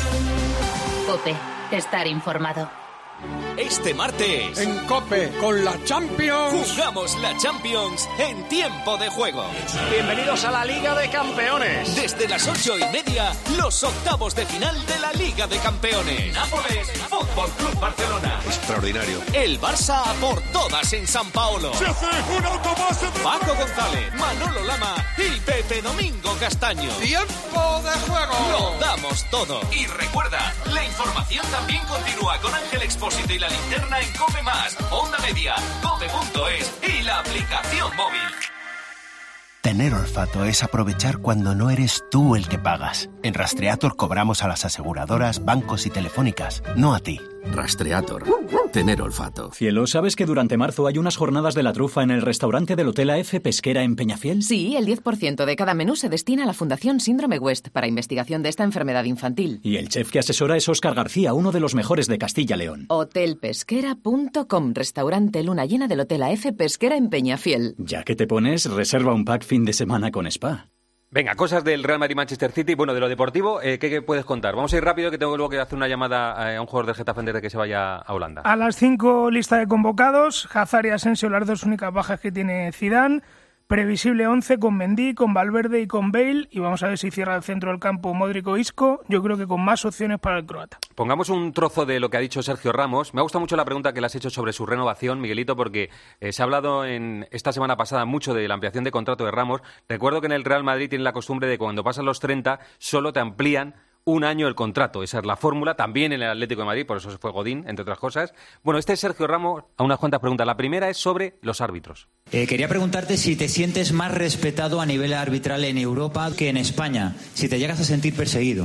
Speaker 14: COPE. Estar informado.
Speaker 23: Este martes,
Speaker 22: En COPE, con la Champions.
Speaker 23: jugamos la Champions en tiempo de juego.
Speaker 11: Bienvenidos a la Liga de Campeones.
Speaker 23: Desde las ocho y media, los octavos de final de la Liga de Campeones. Nápoles, Fútbol Club Barcelona.
Speaker 2: Extraordinario.
Speaker 23: El Barça a por todas en San Paolo.
Speaker 22: Se hace un autobase de...
Speaker 23: Paco González, Manolo Lama y Pepe Domingo Castaño.
Speaker 22: ¡Tiempo de juego!
Speaker 23: Lo damos todo. Y recuerda, la información también continúa con Ángel Expósito y la linterna en Cope Más, Onda Media, cope punto es y la aplicación móvil.
Speaker 24: Tener olfato es aprovechar cuando no eres tú el que pagas. En Rastreator cobramos a las aseguradoras, bancos y telefónicas, no a ti.
Speaker 31: Rastreator. Tener olfato.
Speaker 25: Cielo, ¿sabes que durante marzo hay unas jornadas de la trufa en el restaurante del Hotel A F Pesquera en Peñafiel?
Speaker 26: Sí, el diez por ciento de cada menú se destina a la Fundación Síndrome West para investigación de esta enfermedad infantil.
Speaker 25: Y el chef que asesora es Óscar García, uno de los mejores de Castilla-León.
Speaker 26: hotel pesquera punto com, restaurante luna llena del Hotel A F Pesquera en Peñafiel.
Speaker 25: Ya que te pones, reserva un pack fin de semana con spa.
Speaker 1: Venga, cosas del Real Madrid-Manchester City. Bueno, de lo deportivo, eh, ¿qué, ¿qué puedes contar? Vamos a ir rápido, que tengo luego que hacer una llamada a un jugador del Getafe antes de que se vaya a Holanda.
Speaker 16: A las cinco, lista de convocados. Hazard y Asensio, las dos únicas bajas que tiene Zidane. Previsible once con Mendy, con Valverde y con Bale. Y vamos a ver si cierra el centro del campo Modric o Isco. Yo creo que con más opciones para el croata.
Speaker 1: Pongamos un trozo de lo que ha dicho Sergio Ramos. Me ha gustado mucho la pregunta que le has hecho sobre su renovación, Miguelito, porque eh, se ha hablado en esta semana pasada mucho de la ampliación de contrato de Ramos. Recuerdo que en el Real Madrid tienen la costumbre de que cuando pasan los treinta solo te amplían un año el contrato. Esa es la fórmula, también en el Atlético de Madrid, por eso se fue Godín, entre otras cosas. Bueno, este es Sergio Ramos a unas cuantas preguntas. La primera es sobre los árbitros.
Speaker 6: Eh, quería preguntarte si te sientes más respetado a nivel arbitral en Europa que en España, si te llegas a sentir perseguido.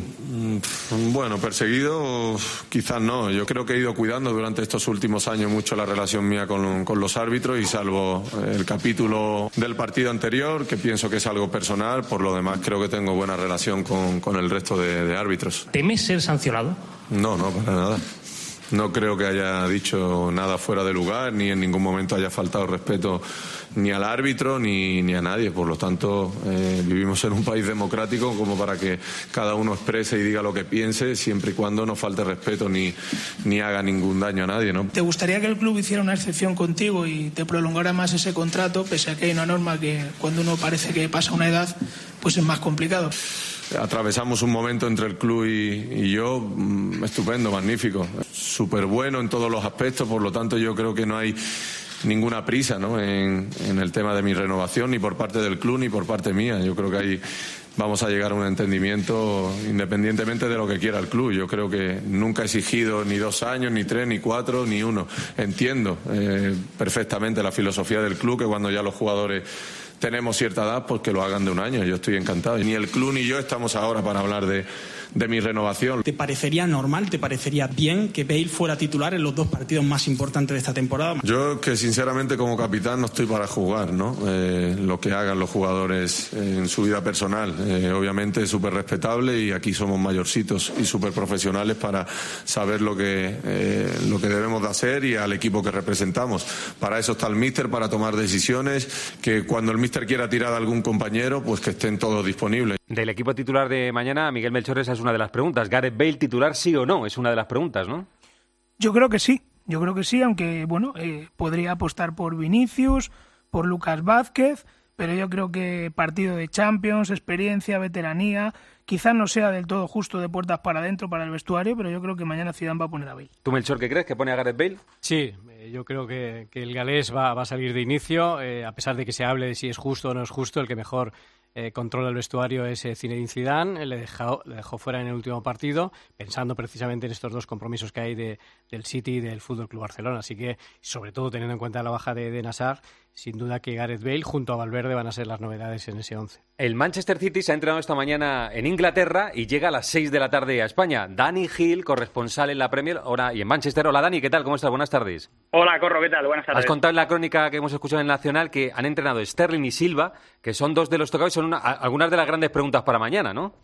Speaker 7: Bueno, perseguido quizás no. Yo creo que he ido cuidando durante estos últimos años mucho la relación mía con, con los árbitros, y salvo el capítulo del partido anterior, que pienso que es algo personal, por lo demás creo que tengo buena relación con, con el resto de, de árbitros.
Speaker 8: ¿Temes ser sancionado?
Speaker 7: No, no, para nada. No creo que haya dicho nada fuera de lugar, ni en ningún momento haya faltado respeto ni al árbitro ni, ni a nadie. Por lo tanto, eh, vivimos en un país democrático como para que cada uno exprese y diga lo que piense, siempre y cuando no falte respeto ni, ni haga ningún daño a nadie, ¿no?
Speaker 16: ¿Te gustaría que el club hiciera una excepción contigo y te prolongara más ese contrato, pese a que hay una norma que cuando uno parece que pasa una edad, pues es más complicado?
Speaker 7: Atravesamos un momento entre el club y, y yo mmm, estupendo, magnífico, súper bueno en todos los aspectos, por lo tanto yo creo que no hay ninguna prisa, ¿no?, en, en el tema de mi renovación, ni por parte del club ni por parte mía. Yo creo que ahí vamos a llegar a un entendimiento independientemente de lo que quiera el club. Yo creo que nunca he exigido ni dos años, ni tres, ni cuatro, ni uno. Entiendo eh, perfectamente la filosofía del club, que cuando ya los jugadores tenemos cierta edad, pues que lo hagan de un año. Yo estoy encantado. Ni el club ni yo estamos ahora para hablar de, de mi renovación.
Speaker 8: ¿Te parecería normal, te parecería bien que Bale fuera titular en los dos partidos más importantes de esta temporada?
Speaker 7: Yo que sinceramente como capitán no estoy para jugar, ¿no? Eh, lo que hagan los jugadores en su vida personal. Eh, obviamente es súper respetable, y aquí somos mayorcitos y súper profesionales para saber lo que, eh, lo que debemos de hacer y al equipo que representamos. Para eso está el míster, para tomar decisiones, que cuando el míster quiera tirar a algún compañero, pues que estén todos disponibles.
Speaker 1: Del equipo titular de mañana, Miguel Melchor, esa es una de las preguntas. ¿Gareth Bale titular sí o no? Es una de las preguntas, ¿no?
Speaker 16: Yo creo que sí, yo creo que sí, aunque bueno, eh, podría apostar por Vinicius, por Lucas Vázquez, pero yo creo que partido de Champions, experiencia, veteranía, quizás no sea del todo justo de puertas para adentro para el vestuario, pero yo creo que mañana Zidane va a poner a Bale.
Speaker 1: ¿Tú, Melchor, qué crees? ¿Que pone a Gareth Bale?
Speaker 9: Sí, yo creo que, que el galés va, va a salir de inicio, eh, a pesar de que se hable de si es justo o no es justo. El que mejor eh, controla el vestuario es eh, Zinedine Zidane. Le dejó, le dejó fuera en el último partido, pensando precisamente en estos dos compromisos que hay de, del City y del Fútbol Club Barcelona. Así que, sobre todo teniendo en cuenta la baja de, de Nassar, sin duda que Gareth Bale junto a Valverde van a ser las novedades en ese once.
Speaker 1: El Manchester City se ha entrenado esta mañana en Inglaterra y llega a las seis de la tarde a España. Dani Gil, corresponsal en la Premier ahora y en Manchester. Hola, Dani, ¿qué tal? ¿Cómo estás? Buenas tardes.
Speaker 10: Hola, Corro, ¿qué tal? Buenas tardes.
Speaker 1: Has contado en la crónica que hemos escuchado en el Nacional que han entrenado Sterling y Silva, que son dos de los tocados y son una, algunas de las grandes preguntas para mañana, ¿no?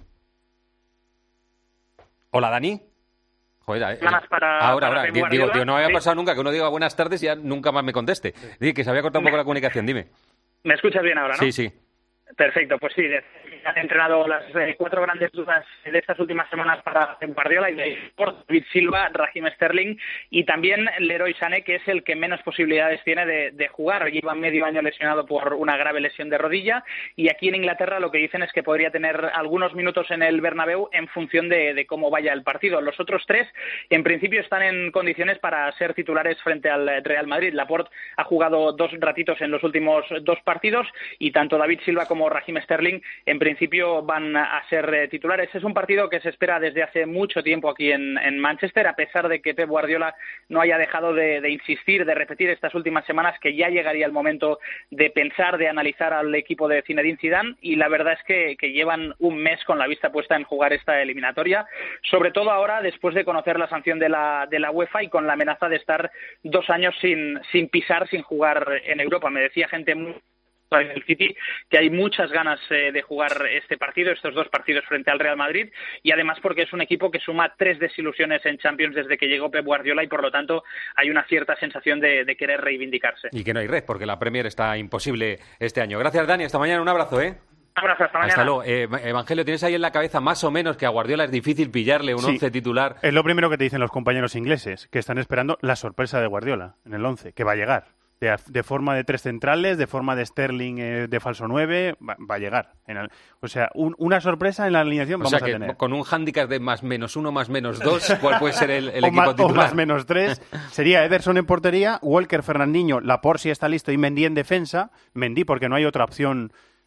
Speaker 1: Hola, Dani. Joder, eh,
Speaker 10: para,
Speaker 1: ahora,
Speaker 10: para
Speaker 1: ahora, digo, digo, no me había
Speaker 10: sí.
Speaker 1: pasado nunca que uno diga buenas tardes y ya nunca más me conteste. Dí que se había cortado un poco la comunicación, dime.
Speaker 10: ¿Me escuchas bien ahora, no?
Speaker 1: Sí, sí.
Speaker 10: Perfecto, pues sí, han entrenado las eh, cuatro grandes dudas de estas últimas semanas para Guardiola, y David Silva, Raheem Sterling y también Leroy Sané, que es el que menos posibilidades tiene de, de jugar. Lleva medio año lesionado por una grave lesión de rodilla, y aquí en Inglaterra lo que dicen es que podría tener algunos minutos en el Bernabéu en función de, de cómo vaya el partido. Los otros tres, en principio, están en condiciones para ser titulares frente al Real Madrid. Laporte ha jugado dos ratitos en los últimos dos partidos, y tanto David Silva como Raheem Sterling en principio van a ser eh, titulares. Es un partido que se espera desde hace mucho tiempo aquí en, en Manchester, a pesar de que Pep Guardiola no haya dejado de, de insistir, de repetir estas últimas semanas que ya llegaría el momento de pensar, de analizar al equipo de Zinedine Zidane, y la verdad es que, que llevan un mes con la vista puesta en jugar esta eliminatoria, sobre todo ahora después de conocer la sanción de la, de la UEFA y con la amenaza de estar dos años sin, sin pisar, sin jugar en Europa. Me decía gente muy del City que hay muchas ganas eh, de jugar este partido, estos dos partidos frente al Real Madrid, y además porque es un equipo que suma tres desilusiones en Champions desde que llegó Pep Guardiola, y por lo tanto hay una cierta sensación de, de querer reivindicarse.
Speaker 1: Y que no hay red, porque la Premier está imposible este año. Gracias, Dani, hasta mañana, un abrazo, ¿eh?
Speaker 10: Un abrazo, hasta mañana.
Speaker 1: Hasta luego. Eh, Evangelio, ¿tienes ahí en la cabeza más o menos que a Guardiola es difícil pillarle un
Speaker 3: sí.
Speaker 1: once titular?
Speaker 3: Es lo primero que te dicen los compañeros ingleses, que están esperando la sorpresa de Guardiola en el once, que va a llegar. De, de forma de tres centrales, de forma de Sterling eh, de falso nueve, va, va a llegar. En el, o sea, un, una sorpresa en la alineación
Speaker 1: o
Speaker 3: vamos
Speaker 1: sea que
Speaker 3: a tener.
Speaker 1: Con un hándicap de más menos uno, más menos dos, ¿cuál puede ser el, el
Speaker 3: o
Speaker 1: equipo
Speaker 3: más,
Speaker 1: titular?
Speaker 3: O más menos tres. Sería Ederson en portería, Walker, Fernandinho, Laporte si está listo y Mendy en defensa. Mendy porque no hay otra opción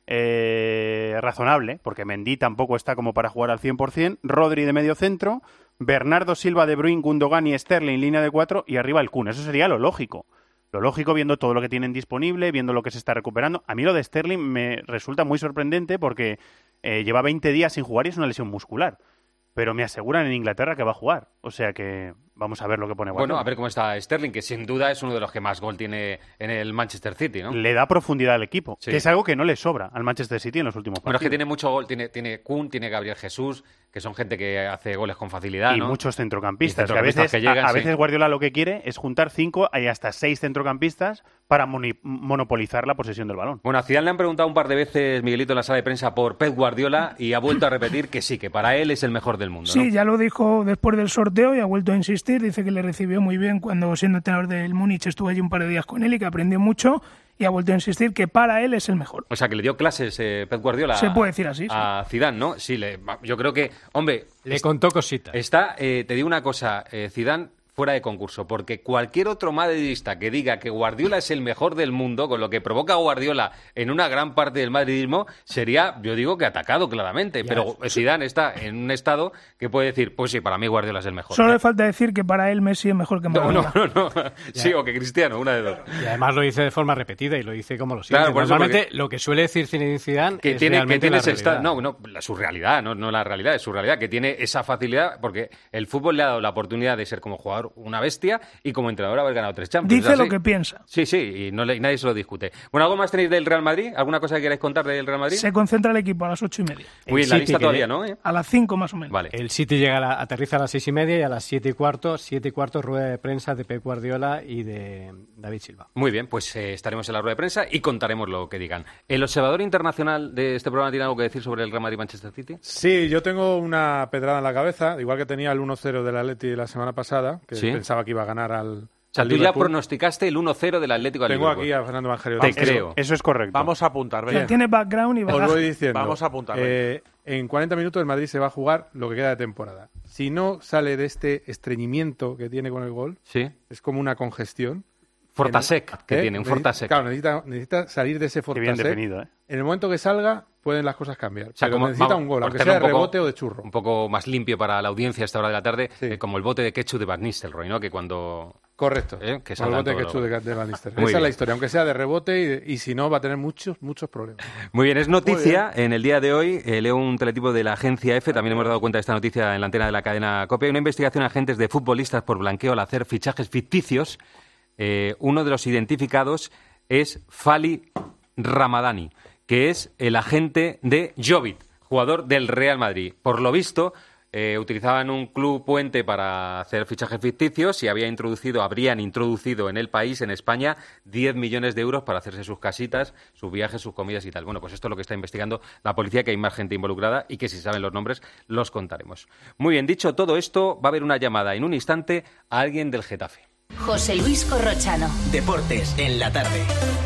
Speaker 3: eh, razonable, porque Mendy tampoco está como para jugar al cien por ciento, Rodri de medio centro, Bernardo Silva, De Bruyne, Gundogan y Sterling, línea de cuatro, y arriba el Kun. Eso sería lo lógico. Lo lógico, viendo todo lo que tienen disponible, viendo lo que se está recuperando. A mí lo de Sterling me resulta muy sorprendente porque eh, lleva veinte días sin jugar y es una lesión muscular. Pero me aseguran en Inglaterra que va a jugar. O sea que vamos a ver lo que pone Guardiola.
Speaker 1: Bueno, a ver cómo está Sterling, que sin duda es uno de los que más gol tiene en el Manchester City, ¿no?
Speaker 3: Le da profundidad al equipo,
Speaker 1: Sí.
Speaker 3: que es algo que no le sobra al Manchester City en los últimos partidos.
Speaker 1: Bueno, es que tiene mucho gol, tiene, tiene Kun, tiene Gabriel Jesús, que son gente que hace goles con facilidad,
Speaker 3: Y
Speaker 1: ¿no?
Speaker 3: muchos centrocampistas.
Speaker 1: Y centrocampistas
Speaker 3: que a veces,
Speaker 1: que llegan,
Speaker 3: a, a
Speaker 1: sí.
Speaker 3: veces Guardiola lo que quiere es juntar cinco y hasta seis centrocampistas para moni- monopolizar la posesión del balón.
Speaker 1: Bueno, a Zidane le han preguntado un par de veces, Miguelito, en la sala de prensa por Pep Guardiola y ha vuelto a repetir que sí, que para él es el mejor del mundo, ¿no?
Speaker 16: Sí, ya lo dijo después del sorteo y ha vuelto a insistir. Dice que le recibió muy bien cuando, siendo entrenador del Múnich, estuvo allí un par de días con él y que aprendió mucho, y ha vuelto a insistir que para él es el mejor.
Speaker 1: O sea, que le dio clases eh, Pep Guardiola
Speaker 16: Se puede decir así, sí.
Speaker 1: a Zidane, ¿no? Sí, le, yo creo que, hombre...
Speaker 9: Le contó cositas.
Speaker 1: Está, eh, te digo una cosa, eh, Zidane fuera de concurso, porque cualquier otro madridista que diga que Guardiola es el mejor del mundo, con lo que provoca Guardiola en una gran parte del madridismo, sería, yo digo, que atacado claramente.
Speaker 16: Ya,
Speaker 1: Pero Zidane está en un estado que puede decir, pues sí, para mí Guardiola es el mejor.
Speaker 16: Solo le falta decir que para él Messi es mejor que
Speaker 1: No,
Speaker 16: Maradona.
Speaker 1: no, no, no. Sí, o que Cristiano, una de dos.
Speaker 9: Y además lo dice de forma repetida y lo dice como lo siente.
Speaker 1: Claro, por eso,
Speaker 9: Normalmente
Speaker 1: porque-
Speaker 9: lo que suele decir Zinedine Zidane
Speaker 1: que
Speaker 9: es
Speaker 1: tiene, que
Speaker 9: realmente
Speaker 1: tiene
Speaker 9: la
Speaker 1: ese esta-
Speaker 9: realidad.
Speaker 1: no, no, la, su realidad, no, no la realidad, es su realidad, que tiene esa facilidad, porque el fútbol le ha dado la oportunidad de ser como jugador una bestia y como entrenador haber ganado tres Champions.
Speaker 16: Dice
Speaker 1: ¿es
Speaker 16: lo
Speaker 1: así?
Speaker 16: que piensa.
Speaker 1: Sí, sí, y, no le- y nadie se lo discute. Bueno, ¿algo más tenéis del Real Madrid? ¿Alguna cosa que queráis contar del Real Madrid?
Speaker 16: Se concentra el equipo a las ocho y media.
Speaker 1: Muy bien, la
Speaker 9: City,
Speaker 1: lista
Speaker 9: que
Speaker 1: todavía,
Speaker 9: ya-
Speaker 1: ¿no? ¿Eh?
Speaker 16: A las cinco más o menos.
Speaker 1: Vale.
Speaker 9: El City llega a la- aterriza a las seis y media y a las siete y cuarto, siete y cuarto, rueda de prensa de Pep Guardiola y de David Silva.
Speaker 1: Muy bien, pues eh, estaremos en la rueda de prensa y contaremos lo que digan. ¿El observador internacional de este programa tiene algo que decir sobre el Real Madrid-Manchester City?
Speaker 4: Sí, yo tengo una pedrada en la cabeza, igual que tenía el uno cero del Atleti de la semana pasada, que
Speaker 1: ¿Sí?
Speaker 4: pensaba que iba a ganar al
Speaker 1: O sea,
Speaker 4: al
Speaker 1: tú ya
Speaker 4: Liverpool.
Speaker 1: pronosticaste el uno cero del Atlético al
Speaker 4: Tengo
Speaker 1: Liverpool.
Speaker 4: aquí a Fernando Evangelio.
Speaker 1: Te
Speaker 4: Eso-
Speaker 1: creo.
Speaker 3: Eso es correcto.
Speaker 5: Vamos a apuntar,
Speaker 16: O sea,
Speaker 5: venga.
Speaker 16: tiene background y
Speaker 4: Os
Speaker 16: bagaje.
Speaker 4: voy diciendo.
Speaker 5: Vamos a apuntar,
Speaker 4: eh, en cuarenta minutos el Madrid se va a jugar lo que queda de temporada. Si no sale de este estreñimiento que tiene con el gol,
Speaker 1: Sí.
Speaker 4: es como una congestión.
Speaker 1: Fortasec, que
Speaker 4: ¿Eh?
Speaker 1: tiene, un
Speaker 4: Necesita-
Speaker 1: Fortasec.
Speaker 4: Claro, necesita, necesita salir de ese
Speaker 3: Qué bien
Speaker 4: Fortasec.
Speaker 3: definido, ¿eh?
Speaker 4: En el momento que salga, pueden las cosas cambiar.
Speaker 1: O sea,
Speaker 4: pero
Speaker 1: como-
Speaker 4: necesita
Speaker 1: vamos,
Speaker 4: un gol,
Speaker 1: por
Speaker 4: aunque
Speaker 1: hacerlo
Speaker 4: sea de
Speaker 1: un poco-
Speaker 4: rebote o de churro.
Speaker 1: Un poco más limpio para la audiencia a esta hora de la tarde, eh, como el bote de ketchup de Van Nistelrooy, ¿no? Que cuando...
Speaker 4: Correcto.
Speaker 1: ¿Eh? Que
Speaker 4: Con el
Speaker 1: salgan
Speaker 4: bote de
Speaker 1: todo
Speaker 4: ketchup
Speaker 1: lo-
Speaker 4: de, de Van Nistelrooy.
Speaker 1: Muy
Speaker 4: Esa es la
Speaker 1: bien.
Speaker 4: historia, aunque sea de rebote y, y si no va a tener muchos, muchos problemas.
Speaker 1: Muy bien, es noticia en el día de hoy. Eh, leo un teletipo de la agencia F. También hemos dado cuenta de esta noticia en la antena de la cadena COPE. Hay una investigación a agentes de futbolistas por blanqueo al hacer fichajes ficticios. Eh, uno de los identificados es Fali Ramadani, que es el agente de Jovic, jugador del Real Madrid. Por lo visto, eh, utilizaban un club puente para hacer fichajes ficticios y había introducido, habrían introducido en el país, en España, diez millones de euros para hacerse sus casitas, sus viajes, sus comidas y tal. Bueno, pues esto es lo que está investigando la policía, que hay más gente involucrada y que si saben los nombres los contaremos. Muy bien, dicho todo esto, va a haber una llamada en un instante a alguien del Getafe.
Speaker 14: José Luis Corrochano.
Speaker 31: Deportes en la tarde.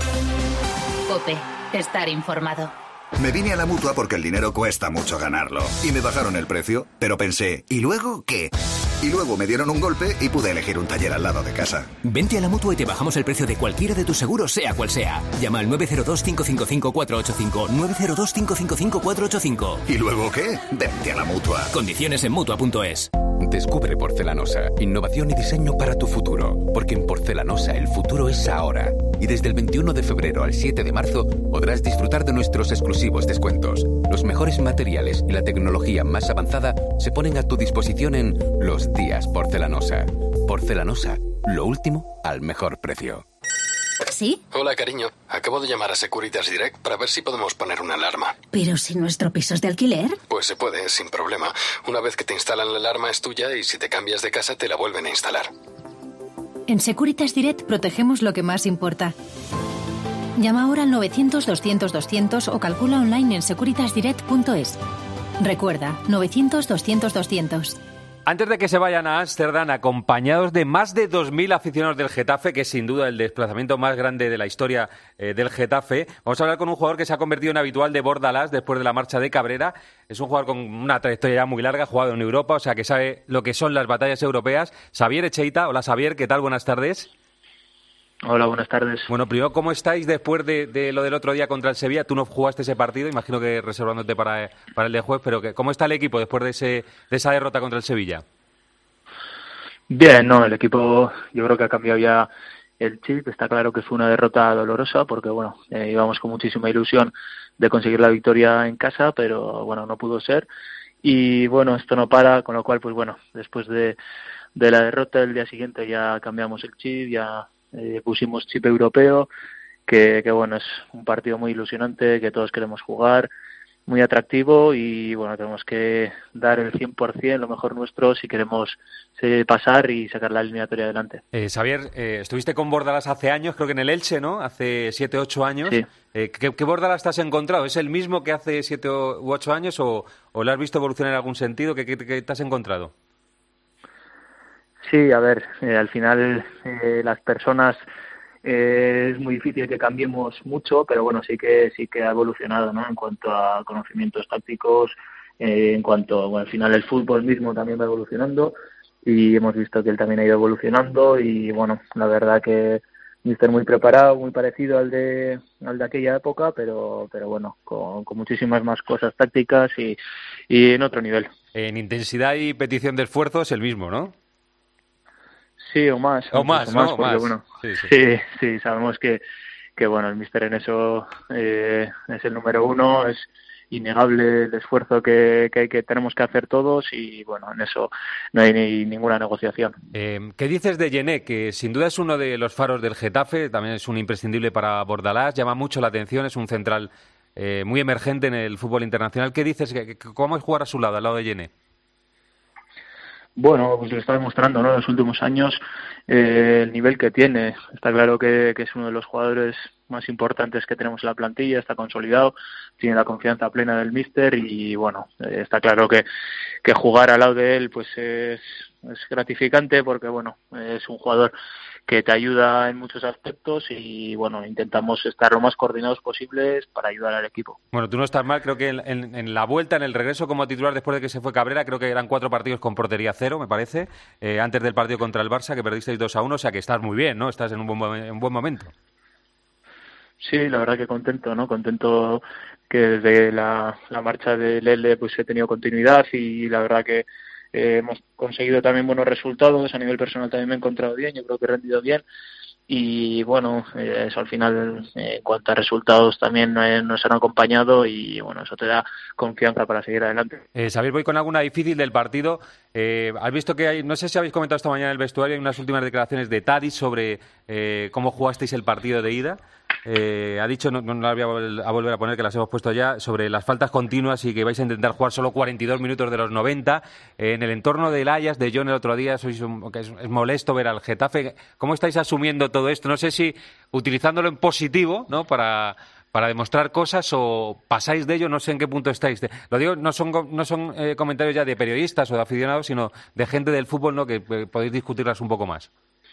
Speaker 14: COPE. Estar informado.
Speaker 12: Me vine a la Mutua porque el dinero cuesta mucho ganarlo. Y me bajaron el precio, pero pensé, ¿y luego qué? Y luego me dieron un golpe y pude elegir un taller al lado de casa.
Speaker 31: Vente a la Mutua y te bajamos el precio de cualquiera de tus seguros, sea cual sea. Llama al nueve cero dos, cinco cinco cinco, cuatro ocho cinco, nueve cero dos, cinco cinco cinco, cuatro ocho cinco.
Speaker 12: ¿Y luego qué? Vente a la Mutua.
Speaker 31: Condiciones en Mutua punto es.
Speaker 13: Descubre Porcelanosa, innovación y diseño para tu futuro. Porque en Porcelanosa el futuro es ahora. Y desde el veintiuno de febrero al siete de marzo podrás disfrutar de nuestros exclusivos descuentos. Los mejores materiales y la tecnología más avanzada se ponen a tu disposición en Los Días Porcelanosa. Porcelanosa, lo último al mejor precio.
Speaker 14: ¿Sí?
Speaker 15: Hola, cariño. Acabo de llamar a Securitas Direct para ver si podemos poner una alarma.
Speaker 14: Pero si nuestro piso es de alquiler.
Speaker 15: Pues se puede, sin problema. Una vez que te instalan la alarma es tuya y si te cambias de casa te la vuelven a instalar.
Speaker 17: En Securitas Direct protegemos lo que más importa. Llama ahora al novecientos, doscientos, doscientos o calcula online en securitas direct punto es. Recuerda, novecientos, doscientos, doscientos.
Speaker 1: Antes de que se vayan a Ámsterdam, acompañados de más de dos mil aficionados del Getafe, que es sin duda el desplazamiento más grande de la historia eh, del Getafe, vamos a hablar con un jugador que se ha convertido en habitual de Bordalás después de la marcha de Cabrera. Es un jugador con una trayectoria ya muy larga, ha jugado en Europa, o sea que sabe lo que son las batallas europeas. Xavier Echeita. Hola, Xavier, ¿qué tal? Buenas tardes.
Speaker 2: Hola, buenas tardes.
Speaker 1: Bueno, primero, ¿cómo estáis después de, de lo del otro día contra el Sevilla? Tú no jugaste ese partido, imagino que reservándote para, para el de jueves, pero que, ¿cómo está el equipo después de, ese, de esa derrota contra el Sevilla?
Speaker 2: Bien, no, el equipo yo creo que ha cambiado ya el chip. Está claro que fue una derrota dolorosa porque, bueno, eh, íbamos con muchísima ilusión de conseguir la victoria en casa, pero, bueno, no pudo ser. Y, bueno, esto no para, con lo cual, pues, bueno, después de, de la derrota el día siguiente ya cambiamos el chip, ya eh, pusimos chip europeo, que, que, bueno, es un partido muy ilusionante, que todos queremos jugar, muy atractivo y, bueno, tenemos que dar el cien por ciento, lo mejor nuestro, si queremos eh, pasar y sacar la eliminatoria adelante.
Speaker 1: Eh, Xavier, eh, estuviste con Bordalás hace años, creo que en el Elche, ¿no? Hace siete, ocho años.
Speaker 2: Sí.
Speaker 1: Eh, ¿qué, ¿Qué Bordalás te has encontrado? ¿Es el mismo que hace siete u ocho años o, o lo has visto evolucionar en algún sentido? ¿Qué, qué, qué te has encontrado?
Speaker 2: Sí, a ver, eh, al final eh, las personas eh, es muy difícil que cambiemos mucho, pero bueno, sí que sí que ha evolucionado, ¿no? En cuanto a conocimientos tácticos, eh, en cuanto, bueno, al final el fútbol mismo también va evolucionando y hemos visto que él también ha ido evolucionando y bueno, la verdad que míster muy preparado, muy parecido al de al de aquella época, pero pero bueno, con, con muchísimas más cosas tácticas y, y en otro nivel.
Speaker 1: En intensidad y petición de esfuerzo es el mismo, ¿no?
Speaker 2: Sí, o más.
Speaker 1: O más,
Speaker 2: más,
Speaker 1: ¿no?
Speaker 2: porque,
Speaker 1: más.
Speaker 2: Bueno,
Speaker 1: sí, sí.
Speaker 2: sí, sí, sabemos que, que bueno, el míster en eso eh, es el número uno, es innegable el esfuerzo que, que, hay que tenemos que hacer todos y bueno, en eso no hay ni, ninguna negociación.
Speaker 1: Eh, ¿Qué dices de Yené? Que sin duda es uno de los faros del Getafe, también es un imprescindible para Bordalás, llama mucho la atención, es un central eh, muy emergente en el fútbol internacional. ¿Qué dices? ¿Cómo es jugar a su lado, al lado de Yené?
Speaker 2: Bueno, pues lo está demostrando, ¿no? En los últimos años eh, el nivel que tiene. Está claro que, que es uno de los jugadores más importantes que tenemos en la plantilla, está consolidado, tiene la confianza plena del míster y bueno, eh, está claro que, que jugar al lado de él pues es, es gratificante porque bueno, es un jugador que te ayuda en muchos aspectos y bueno, intentamos estar lo más coordinados posibles para ayudar al equipo.
Speaker 1: Bueno, tú no estás mal, creo que en, en, en la vuelta, en el regreso como titular después de que se fue Cabrera, creo que eran cuatro partidos con portería cero, me parece, eh, antes del partido contra el Barça, que perdisteis dos a uno, o sea que estás muy bien, ¿no? Estás en un buen, en un buen momento.
Speaker 2: Sí, la verdad que contento, ¿no? Contento que desde la, la marcha del L pues he tenido continuidad y la verdad que Eh, hemos conseguido también buenos resultados, a nivel personal también me he encontrado bien, yo creo que he rendido bien y bueno, eh, eso al final eh, en cuanto a resultados también eh, nos han acompañado y bueno, eso te da confianza para seguir adelante.
Speaker 1: Eh, Xavier, voy con alguna difícil del partido. Eh, has visto que hay, no sé si habéis comentado esta mañana en el vestuario, hay unas últimas declaraciones de Tadic sobre eh, cómo jugasteis el partido de ida. Eh, ha dicho, no, no la voy a volver a poner, que las hemos puesto ya, sobre las faltas continuas y que vais a intentar jugar solo cuarenta y dos minutos de los noventa. Eh, en el entorno del Ajax, de John el otro día, sois un, que es, es molesto ver al Getafe. ¿Cómo estáis asumiendo todo esto? No sé si utilizándolo en positivo, ¿no? Para, para demostrar cosas o pasáis de ello, no sé en qué punto estáis. Lo digo, no son, no son eh, comentarios ya de periodistas o de aficionados, sino de gente del fútbol, ¿no? Que eh, podéis discutirlas un poco más.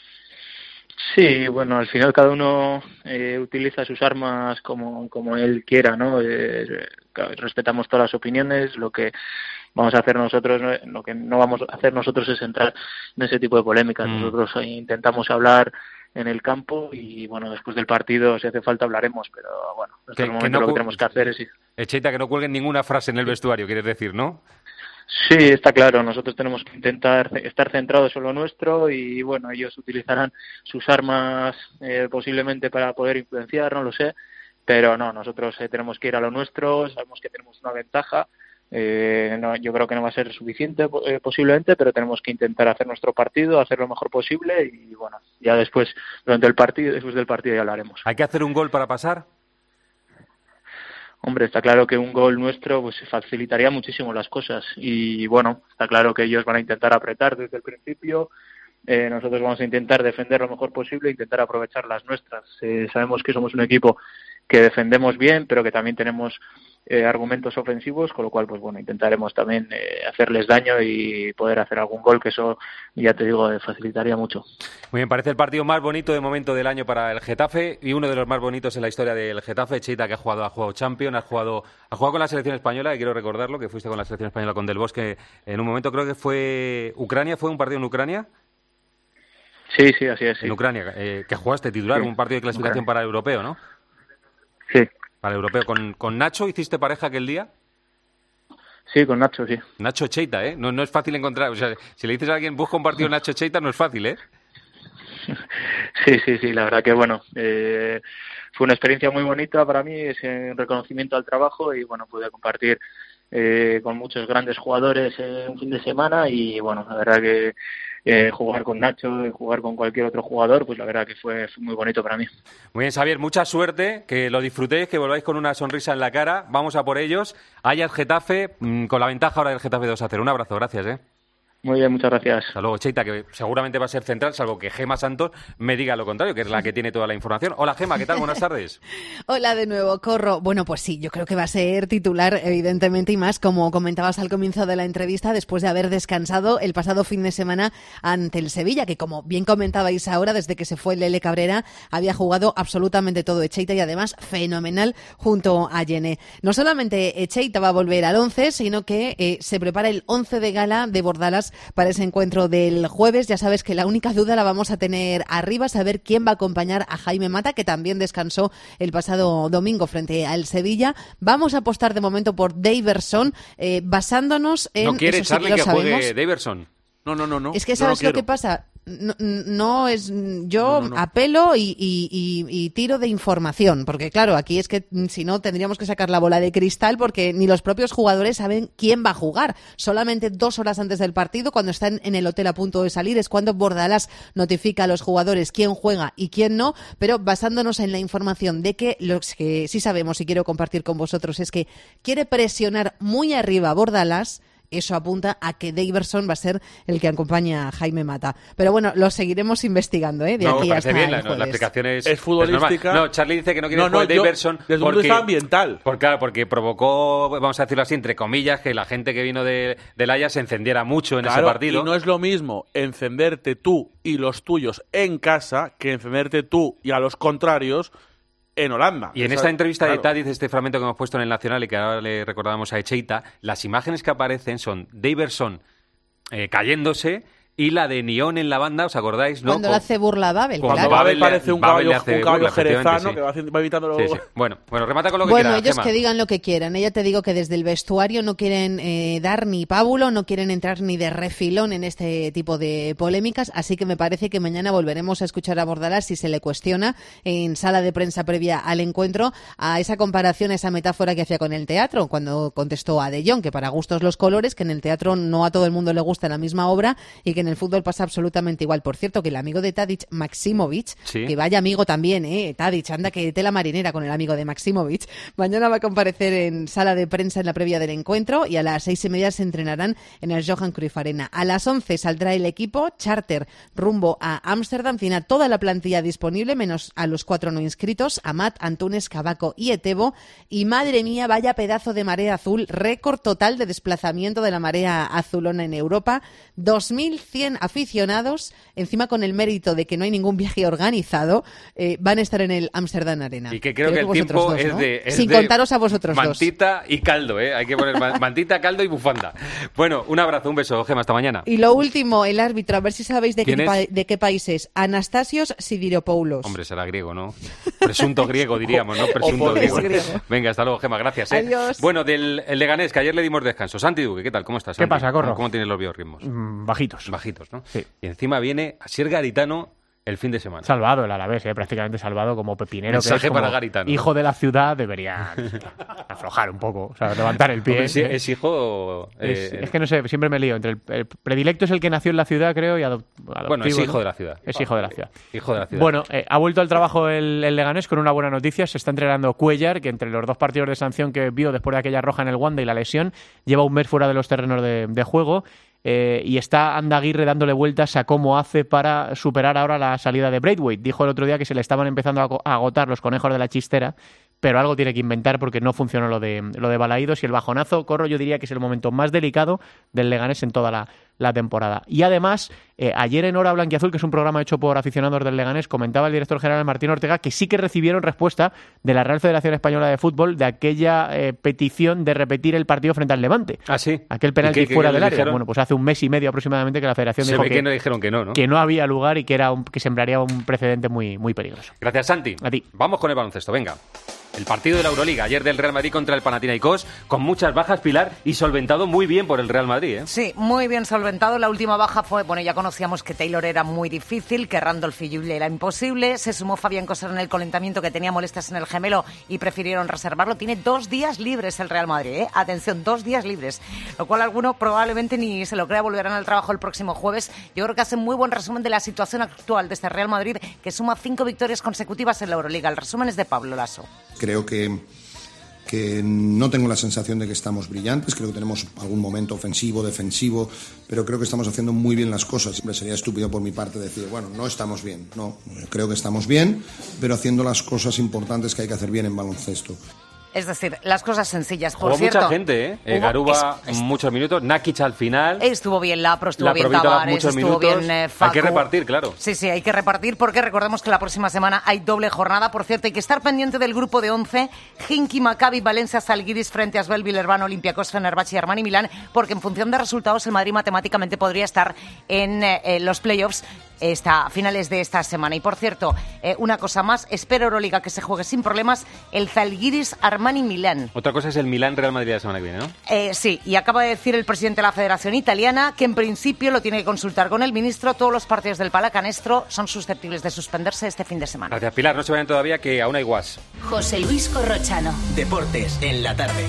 Speaker 2: Sí, bueno, al final cada uno eh, utiliza sus armas como, como él quiera, ¿no? Eh, respetamos todas las opiniones, lo que vamos a hacer nosotros, lo que no vamos a hacer nosotros es entrar en ese tipo de polémicas. Mm. Nosotros intentamos hablar en el campo y, bueno, después del partido, si hace falta, hablaremos, pero bueno, en este momento no lo que tenemos que hacer es...
Speaker 1: Echeita, que no cuelguen ninguna frase en el vestuario, quieres decir, ¿no?
Speaker 2: Sí, está claro. Nosotros tenemos que intentar estar centrados en lo nuestro y, bueno, ellos utilizarán sus armas eh, posiblemente para poder influenciar, no lo sé, pero no, nosotros eh, tenemos que ir a lo nuestro, sabemos que tenemos una ventaja, eh, no, yo creo que no va a ser suficiente eh, posiblemente, pero tenemos que intentar hacer nuestro partido, hacer lo mejor posible y, bueno, ya después, durante el partido, después del partido ya lo haremos.
Speaker 1: ¿Hay que hacer un gol para pasar?
Speaker 2: Hombre, está claro que un gol nuestro pues facilitaría muchísimo las cosas y bueno, está claro que ellos van a intentar apretar desde el principio, eh, nosotros vamos a intentar defender lo mejor posible e intentar aprovechar las nuestras. Eh, sabemos que somos un equipo que defendemos bien, pero que también tenemos eh, argumentos ofensivos, con lo cual pues bueno, intentaremos también eh, hacerles daño y poder hacer algún gol, que eso ya te digo, eh, facilitaría mucho.
Speaker 1: Muy bien, parece el partido más bonito de momento del año para el Getafe y uno de los más bonitos en la historia del Getafe. Cheita, que ha jugado, ha jugado Champions, ha jugado, ha jugado con la selección española, y quiero recordarlo, que fuiste con la selección española con Del Bosque en un momento, creo que fue Ucrania, ¿fue un partido en Ucrania?
Speaker 2: Sí, sí, así es. Sí.
Speaker 1: En Ucrania, eh, que jugaste titular en sí. un partido de clasificación Ucrania. Para el europeo, ¿no?
Speaker 2: Sí.
Speaker 1: Para el europeo. ¿Con, con Nacho hiciste pareja aquel día?
Speaker 2: Sí, con Nacho, sí.
Speaker 1: Nacho Cheita, ¿eh? No, no es fácil encontrar. O sea, si le dices a alguien, busca un partido Nacho Cheita, no es fácil, ¿eh?
Speaker 2: Sí, sí, sí. La verdad que, bueno, eh, fue una experiencia muy bonita para mí, ese reconocimiento al trabajo y, bueno, pude compartir eh, con muchos grandes jugadores eh, un fin de semana y, bueno, la verdad que eh, jugar con Nacho y jugar con cualquier otro jugador, pues la verdad que fue, fue muy bonito para mí.
Speaker 1: Muy bien, Xavier, mucha suerte, que lo disfrutéis, que volváis con una sonrisa en la cara. Vamos a por ellos. Ajax Getafe, mmm, con la ventaja ahora del Getafe dos a cero. Un abrazo, gracias, ¿eh?
Speaker 2: Muy bien, muchas gracias.
Speaker 1: Hasta luego, Cheita, que seguramente va a ser central, salvo que Gema Santos me diga lo contrario, que es la que tiene toda la información. Hola, Gema, ¿qué tal? Buenas tardes.
Speaker 11: Hola de nuevo, Corro. Bueno, pues sí, yo creo que va a ser titular, evidentemente, y más, como comentabas al comienzo de la entrevista, después de haber descansado el pasado fin de semana ante el Sevilla, que como bien comentabais ahora, desde que se fue Lele Cabrera, había jugado absolutamente todo Echeita y además fenomenal junto a Yene. No solamente Echeita va a volver al once, sino que eh, se prepara el once de gala de Bordalas para ese encuentro del jueves. Ya sabes que la única duda la vamos a tener arriba, saber quién va a acompañar a Jaime Mata, que también descansó el pasado domingo frente al Sevilla. Vamos a apostar de momento por Daverson, eh, basándonos en...
Speaker 1: ¿No quiere
Speaker 11: eso sí
Speaker 1: Charlie
Speaker 11: que,
Speaker 1: que
Speaker 11: sabemos.
Speaker 1: juegue Daverson?
Speaker 5: No, no, no, no.
Speaker 11: Es que ¿sabes
Speaker 5: no, no
Speaker 11: lo que pasa? No, no es yo no, no, no. apelo y, y, y, y tiro de información, porque claro, aquí es que si no tendríamos que sacar la bola de cristal, porque ni los propios jugadores saben quién va a jugar. Solamente dos horas antes del partido, cuando están en el hotel a punto de salir, es cuando Bordalás notifica a los jugadores quién juega y quién no, pero basándonos en la información de que los que sí sabemos y quiero compartir con vosotros es que quiere presionar muy arriba a Bordalás. Eso apunta a que Daverson va a ser el que acompaña a Jaime Mata. Pero bueno, lo seguiremos investigando, ¿eh? De
Speaker 1: no,
Speaker 11: aquí
Speaker 1: parece
Speaker 11: hasta
Speaker 1: bien, la,
Speaker 11: el
Speaker 1: no, la explicación es,
Speaker 5: es futbolística.
Speaker 1: Es no, Charlie dice que no quiere
Speaker 5: no, no,
Speaker 1: jugar Daverson
Speaker 5: desde
Speaker 1: porque,
Speaker 5: un punto de vista ambiental.
Speaker 1: Porque, claro, porque provocó, vamos a decirlo así, entre comillas, que la gente que vino de, del Haya se encendiera mucho en
Speaker 5: claro,
Speaker 1: ese partido.
Speaker 5: Y no es lo mismo encenderte tú y los tuyos en casa que encenderte tú y a los contrarios en Holanda.
Speaker 1: Y en
Speaker 5: o sea,
Speaker 1: esta entrevista
Speaker 5: claro.
Speaker 1: de Tadic, este fragmento que hemos puesto en el Nacional y que ahora le recordábamos a Echeita, las imágenes que aparecen son Daverson eh, cayéndose y la de Nión en la banda, ¿os acordáis? ¿No?
Speaker 11: Cuando le hace burla a Babel,
Speaker 5: Cuando
Speaker 11: claro.
Speaker 5: Babel parece un
Speaker 1: Babel
Speaker 5: caballo, un caballo
Speaker 1: burla,
Speaker 5: jerezano
Speaker 1: sí.
Speaker 5: que va, haciendo, va evitando los...
Speaker 1: Sí, sí. Bueno, bueno, remata con lo que
Speaker 11: bueno,
Speaker 1: quiera,
Speaker 11: ellos
Speaker 1: Gemma.
Speaker 11: que digan lo que quieran. Ella te digo que desde el vestuario no quieren eh, dar ni pábulo, no quieren entrar ni de refilón en este tipo de polémicas, así que me parece que mañana volveremos a escuchar a Bordalás si se le cuestiona en sala de prensa previa al encuentro a esa comparación, a esa metáfora que hacía con el teatro, cuando contestó a De Jong que para gustos los colores, que en el teatro no a todo el mundo le gusta la misma obra y que en el fútbol pasa absolutamente igual. Por cierto, que el amigo de Tadic, Maximovic,
Speaker 1: sí.
Speaker 11: que vaya amigo también, ¿eh? Tadic, anda que tela marinera con el amigo de Maximovic, mañana va a comparecer en sala de prensa en la previa del encuentro y a las seis y media se entrenarán en el Johan Cruyff Arena. A las once saldrá el equipo charter rumbo a Ámsterdam, tiene toda la plantilla disponible, menos a los cuatro no inscritos, Amat, Antunes, Cabaco y Etebo, y madre mía, vaya pedazo de marea azul, récord total de desplazamiento de la marea azulona en Europa, dos mil cien aficionados, encima con el mérito de que no hay ningún viaje organizado, eh, van a estar en el Amsterdam Arena.
Speaker 1: Y que creo,
Speaker 11: creo
Speaker 1: que el
Speaker 11: que
Speaker 1: tiempo
Speaker 11: dos,
Speaker 1: es
Speaker 11: ¿no?
Speaker 1: de... Es
Speaker 11: Sin
Speaker 1: de
Speaker 11: contaros a vosotros
Speaker 1: mantita
Speaker 11: dos.
Speaker 1: y caldo, ¿eh? Hay que poner mantita, caldo y bufanda. Bueno, un abrazo, un beso, Gemma, hasta mañana.
Speaker 11: Y lo último, el árbitro, a ver si sabéis de, qué,
Speaker 1: ¿Quién es?
Speaker 11: de qué país es. Anastasios Sidiropoulos.
Speaker 1: Hombre, será griego, ¿no? Presunto griego, diríamos, ¿no? Presunto griego. griego. Venga, hasta luego, Gemma, gracias, ¿eh?
Speaker 11: Adiós.
Speaker 1: Bueno, del el Leganés, que ayer le dimos descanso. Santi Duque, ¿qué tal? ¿Cómo estás, Santi?
Speaker 18: ¿Qué pasa, Corro?
Speaker 1: ¿Cómo, cómo tienes los biorritmos?
Speaker 18: Mm, bajitos.
Speaker 1: Bajitos, ¿no?
Speaker 18: Sí.
Speaker 1: Y encima viene Asier Garitano el fin de semana.
Speaker 18: Salvado el Alavés, ¿eh? Prácticamente salvado como pepinero.
Speaker 1: Mensaje
Speaker 18: que es, como
Speaker 1: para Garitano.
Speaker 18: Hijo de la ciudad, debería aflojar un poco, o sea, levantar el pie.
Speaker 1: Hombre, es, es hijo...
Speaker 18: Es,
Speaker 1: eh,
Speaker 18: es que no sé, siempre me lío. Entre el, el predilecto es el que nació en la ciudad, creo, y adop, adoptivo.
Speaker 1: Bueno, es hijo
Speaker 18: ¿no?
Speaker 1: de la ciudad.
Speaker 18: Es hijo de la ciudad.
Speaker 1: Hijo de la ciudad.
Speaker 18: Bueno, eh, ha vuelto al trabajo el, el Leganés con una buena noticia. Se está entrenando Cuellar, que entre los dos partidos de sanción que vio después de aquella roja en el Wanda y la lesión, lleva un mes fuera de los terrenos de, de juego. Eh, y está Andaguirre dándole vueltas a cómo hace para superar ahora la salida de Braithwaite. Dijo el otro día que se le estaban empezando a agotar los conejos de la chistera pero algo tiene que inventar porque no funcionó lo de, lo de Balaídos, y el bajonazo, Corro, yo diría que es el momento más delicado del Leganés en toda la, la temporada. Y además, eh, ayer en Hora Blanquiazul, que es un programa hecho por aficionados del Leganés, comentaba el director general Martín Ortega que sí que recibieron respuesta de la Real Federación Española de Fútbol de aquella eh, petición de repetir el partido frente al Levante.
Speaker 1: Ah, sí.
Speaker 18: Aquel penalti
Speaker 1: qué,
Speaker 18: fuera
Speaker 1: qué
Speaker 18: del área.
Speaker 1: dijeron?
Speaker 18: Bueno, pues hace un mes y medio aproximadamente que la Federación
Speaker 1: Se
Speaker 18: dijo
Speaker 1: ve
Speaker 18: que,
Speaker 1: que no dijeron que no, ¿no?
Speaker 18: que no había lugar y que, era un, que sembraría un precedente muy, muy peligroso.
Speaker 1: Gracias, Santi.
Speaker 18: A ti.
Speaker 1: Vamos con el baloncesto, venga. El partido de la Euroliga, ayer del Real Madrid contra el Panathinaikos, con muchas bajas, Pilar, y solventado muy bien por el Real Madrid, ¿eh?
Speaker 19: Sí, muy bien solventado. La última baja fue, bueno, ya conocíamos que Taylor era muy difícil, que Randolph y Julie era imposible. Se sumó Fabián Coser en el calentamiento, que tenía molestias en el gemelo y prefirieron reservarlo. Tiene dos días libres el Real Madrid, ¿eh? Atención, dos días libres. Lo cual alguno probablemente ni se lo crea, volverán al trabajo el próximo jueves. Yo creo que hace muy buen resumen de la situación actual de este Real Madrid, que suma cinco victorias consecutivas en la Euroliga. El resumen es de Pablo Lasso.
Speaker 20: Creo que... que no tengo la sensación de que estamos brillantes, creo que tenemos algún momento ofensivo, defensivo, pero creo que estamos haciendo muy bien las cosas. Siempre sería estúpido por mi parte decir, bueno, no estamos bien. No, creo que estamos bien, pero haciendo las cosas importantes que hay que hacer bien en baloncesto.
Speaker 19: Es decir, las cosas sencillas. Por
Speaker 1: Hubo
Speaker 19: cierto,
Speaker 1: mucha gente, ¿eh?
Speaker 19: hubo,
Speaker 1: Garuba,
Speaker 19: es, es,
Speaker 1: muchos minutos. Nakic al final.
Speaker 19: Estuvo bien Lapro, estuvo
Speaker 1: la
Speaker 19: bien Tavares,
Speaker 1: muchos
Speaker 19: estuvo
Speaker 1: minutos.
Speaker 19: bien eh, Facu.
Speaker 1: Hay que repartir, claro.
Speaker 19: Sí, sí, hay que repartir porque recordemos que la próxima semana hay doble jornada. Por cierto, hay que estar pendiente del grupo de once. Hinky, Maccabi, Valencia, Zalgiris frente a Asbel, Villerban, Olympiacos, Fenerbahce y Armani Milán. Porque en función de resultados el Madrid matemáticamente podría estar en eh, los playoffs esta, a finales de esta semana. Y por cierto, eh, una cosa más, espero Euroliga que se juegue sin problemas el Zalgiris Armani Milán.
Speaker 1: Otra cosa es el Milán Real Madrid la semana que viene, ¿no?
Speaker 19: Eh, sí, y acaba de decir el presidente de la Federación Italiana que en principio lo tiene que consultar con el ministro. Todos los partidos del Palacanestro son susceptibles de suspenderse este fin de semana.
Speaker 1: Gracias, Pilar. No se vayan todavía, que aún hay guas.
Speaker 14: José Luis Corrochano.
Speaker 31: Deportes en la tarde.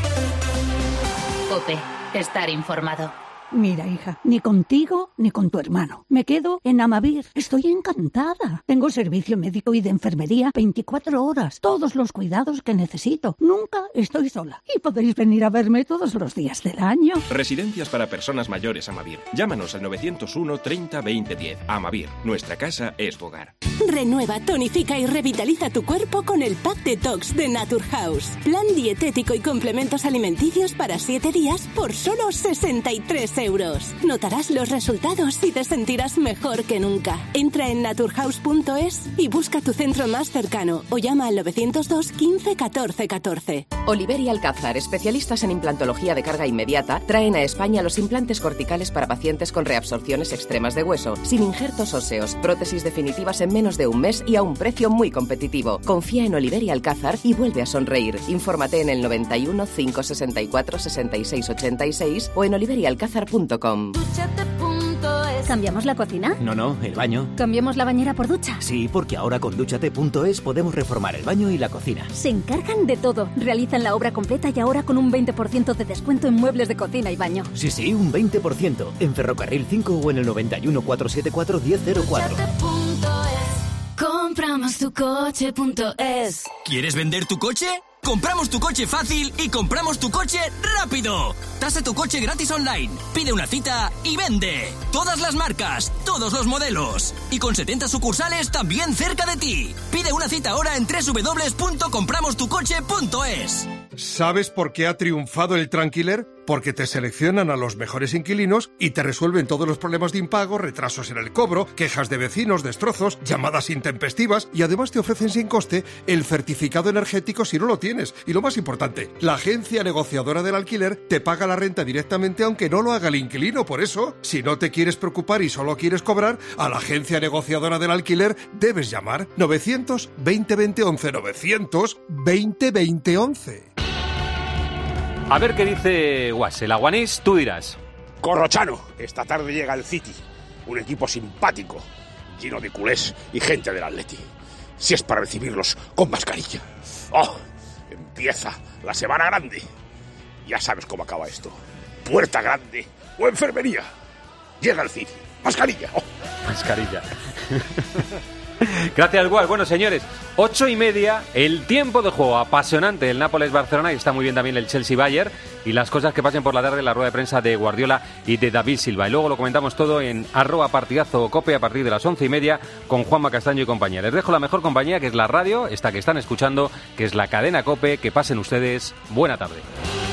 Speaker 14: COPE. Estar informado.
Speaker 21: Mira, hija, ni contigo ni con tu hermano. Me quedo en Amavir. Estoy encantada. Tengo servicio médico y de enfermería veinticuatro horas. Todos los cuidados que necesito. Nunca estoy sola. Y podéis venir a verme todos los días del año.
Speaker 22: Residencias para personas mayores Amavir. Llámanos al novecientos uno treinta veinte diez. Amavir. Nuestra casa es tu hogar.
Speaker 23: Renueva, tonifica y revitaliza tu cuerpo con el Pack Detox de Naturhaus. Plan dietético y complementos alimenticios para siete días por solo sesenta y tres euros. Notarás los resultados y te sentirás mejor que nunca. Entra en naturhaus punto es y busca tu centro más cercano o llama al novecientos dos quince catorce catorce.
Speaker 24: Oliver y Alcázar, especialistas en implantología de carga inmediata, traen a España los implantes corticales para pacientes con reabsorciones extremas de hueso, sin injertos óseos, prótesis definitivas en menos de un mes y a un precio muy competitivo. Confía en Oliver y Alcázar y vuelve a sonreír. Infórmate en el noventa y uno, cinco sesenta y cuatro, sesenta y seis ochenta y seis o en oliver y alcázar punto com.
Speaker 26: ¿Cambiamos la cocina?
Speaker 27: No, no, el baño.
Speaker 26: ¿Cambiamos la bañera por ducha?
Speaker 27: Sí, porque ahora con Dúchate punto es podemos reformar el baño y la cocina.
Speaker 26: Se encargan de todo. Realizan la obra completa y ahora con un veinte por ciento de descuento en muebles de cocina y baño.
Speaker 27: Sí, sí, un veinte por ciento. En Ferrocarril cinco o en el noventa y uno, cuatrocientos setenta y cuatro, diez cero cuatro.
Speaker 26: Compramos tu coche punto es.
Speaker 31: ¿Quieres vender tu coche? Compramos tu coche fácil y compramos tu coche rápido. Tasa tu coche gratis online. Pide una cita y vende. Todas las marcas, todos los modelos. Y con setenta sucursales también cerca de ti. Pide una cita ahora en doble u doble u doble u punto compramos tu coche punto es.
Speaker 28: ¿Sabes por qué ha triunfado el Tranquiler? Porque te seleccionan a los mejores inquilinos y te resuelven todos los problemas de impago, retrasos en el cobro, quejas de vecinos, destrozos, llamadas intempestivas y además te ofrecen sin coste el certificado energético si no lo tienes. Y lo más importante, la agencia negociadora del alquiler te paga la renta directamente aunque no lo haga el inquilino. Por eso, si no te quieres preocupar y solo quieres cobrar, a la agencia negociadora del alquiler debes llamar novecientos veinte veinte once, novecientos veinte veinte once.
Speaker 1: A ver qué dice Guas, el aguanís, tú dirás.
Speaker 31: Corrochano, esta tarde llega el City, un equipo simpático, lleno de culés y gente del Atleti. Si es para recibirlos con mascarilla. ¡Oh! Empieza la semana grande. Ya sabes cómo acaba esto. Puerta grande o enfermería. Llega el City. Mascarilla. Oh.
Speaker 1: Mascarilla. Gracias, Guas. Bueno, señores, ocho y media, el tiempo de juego apasionante del Nápoles-Barcelona, y está muy bien también el Chelsea-Bayern, y las cosas que pasen por la tarde en la rueda de prensa de Guardiola y de David Silva. Y luego lo comentamos todo en arroba partidazo cope a partir de las once y media con Juanma Castaño y compañía. Les dejo la mejor compañía, que es la radio, esta que están escuchando, que es la cadena Cope. Que pasen ustedes buena tarde.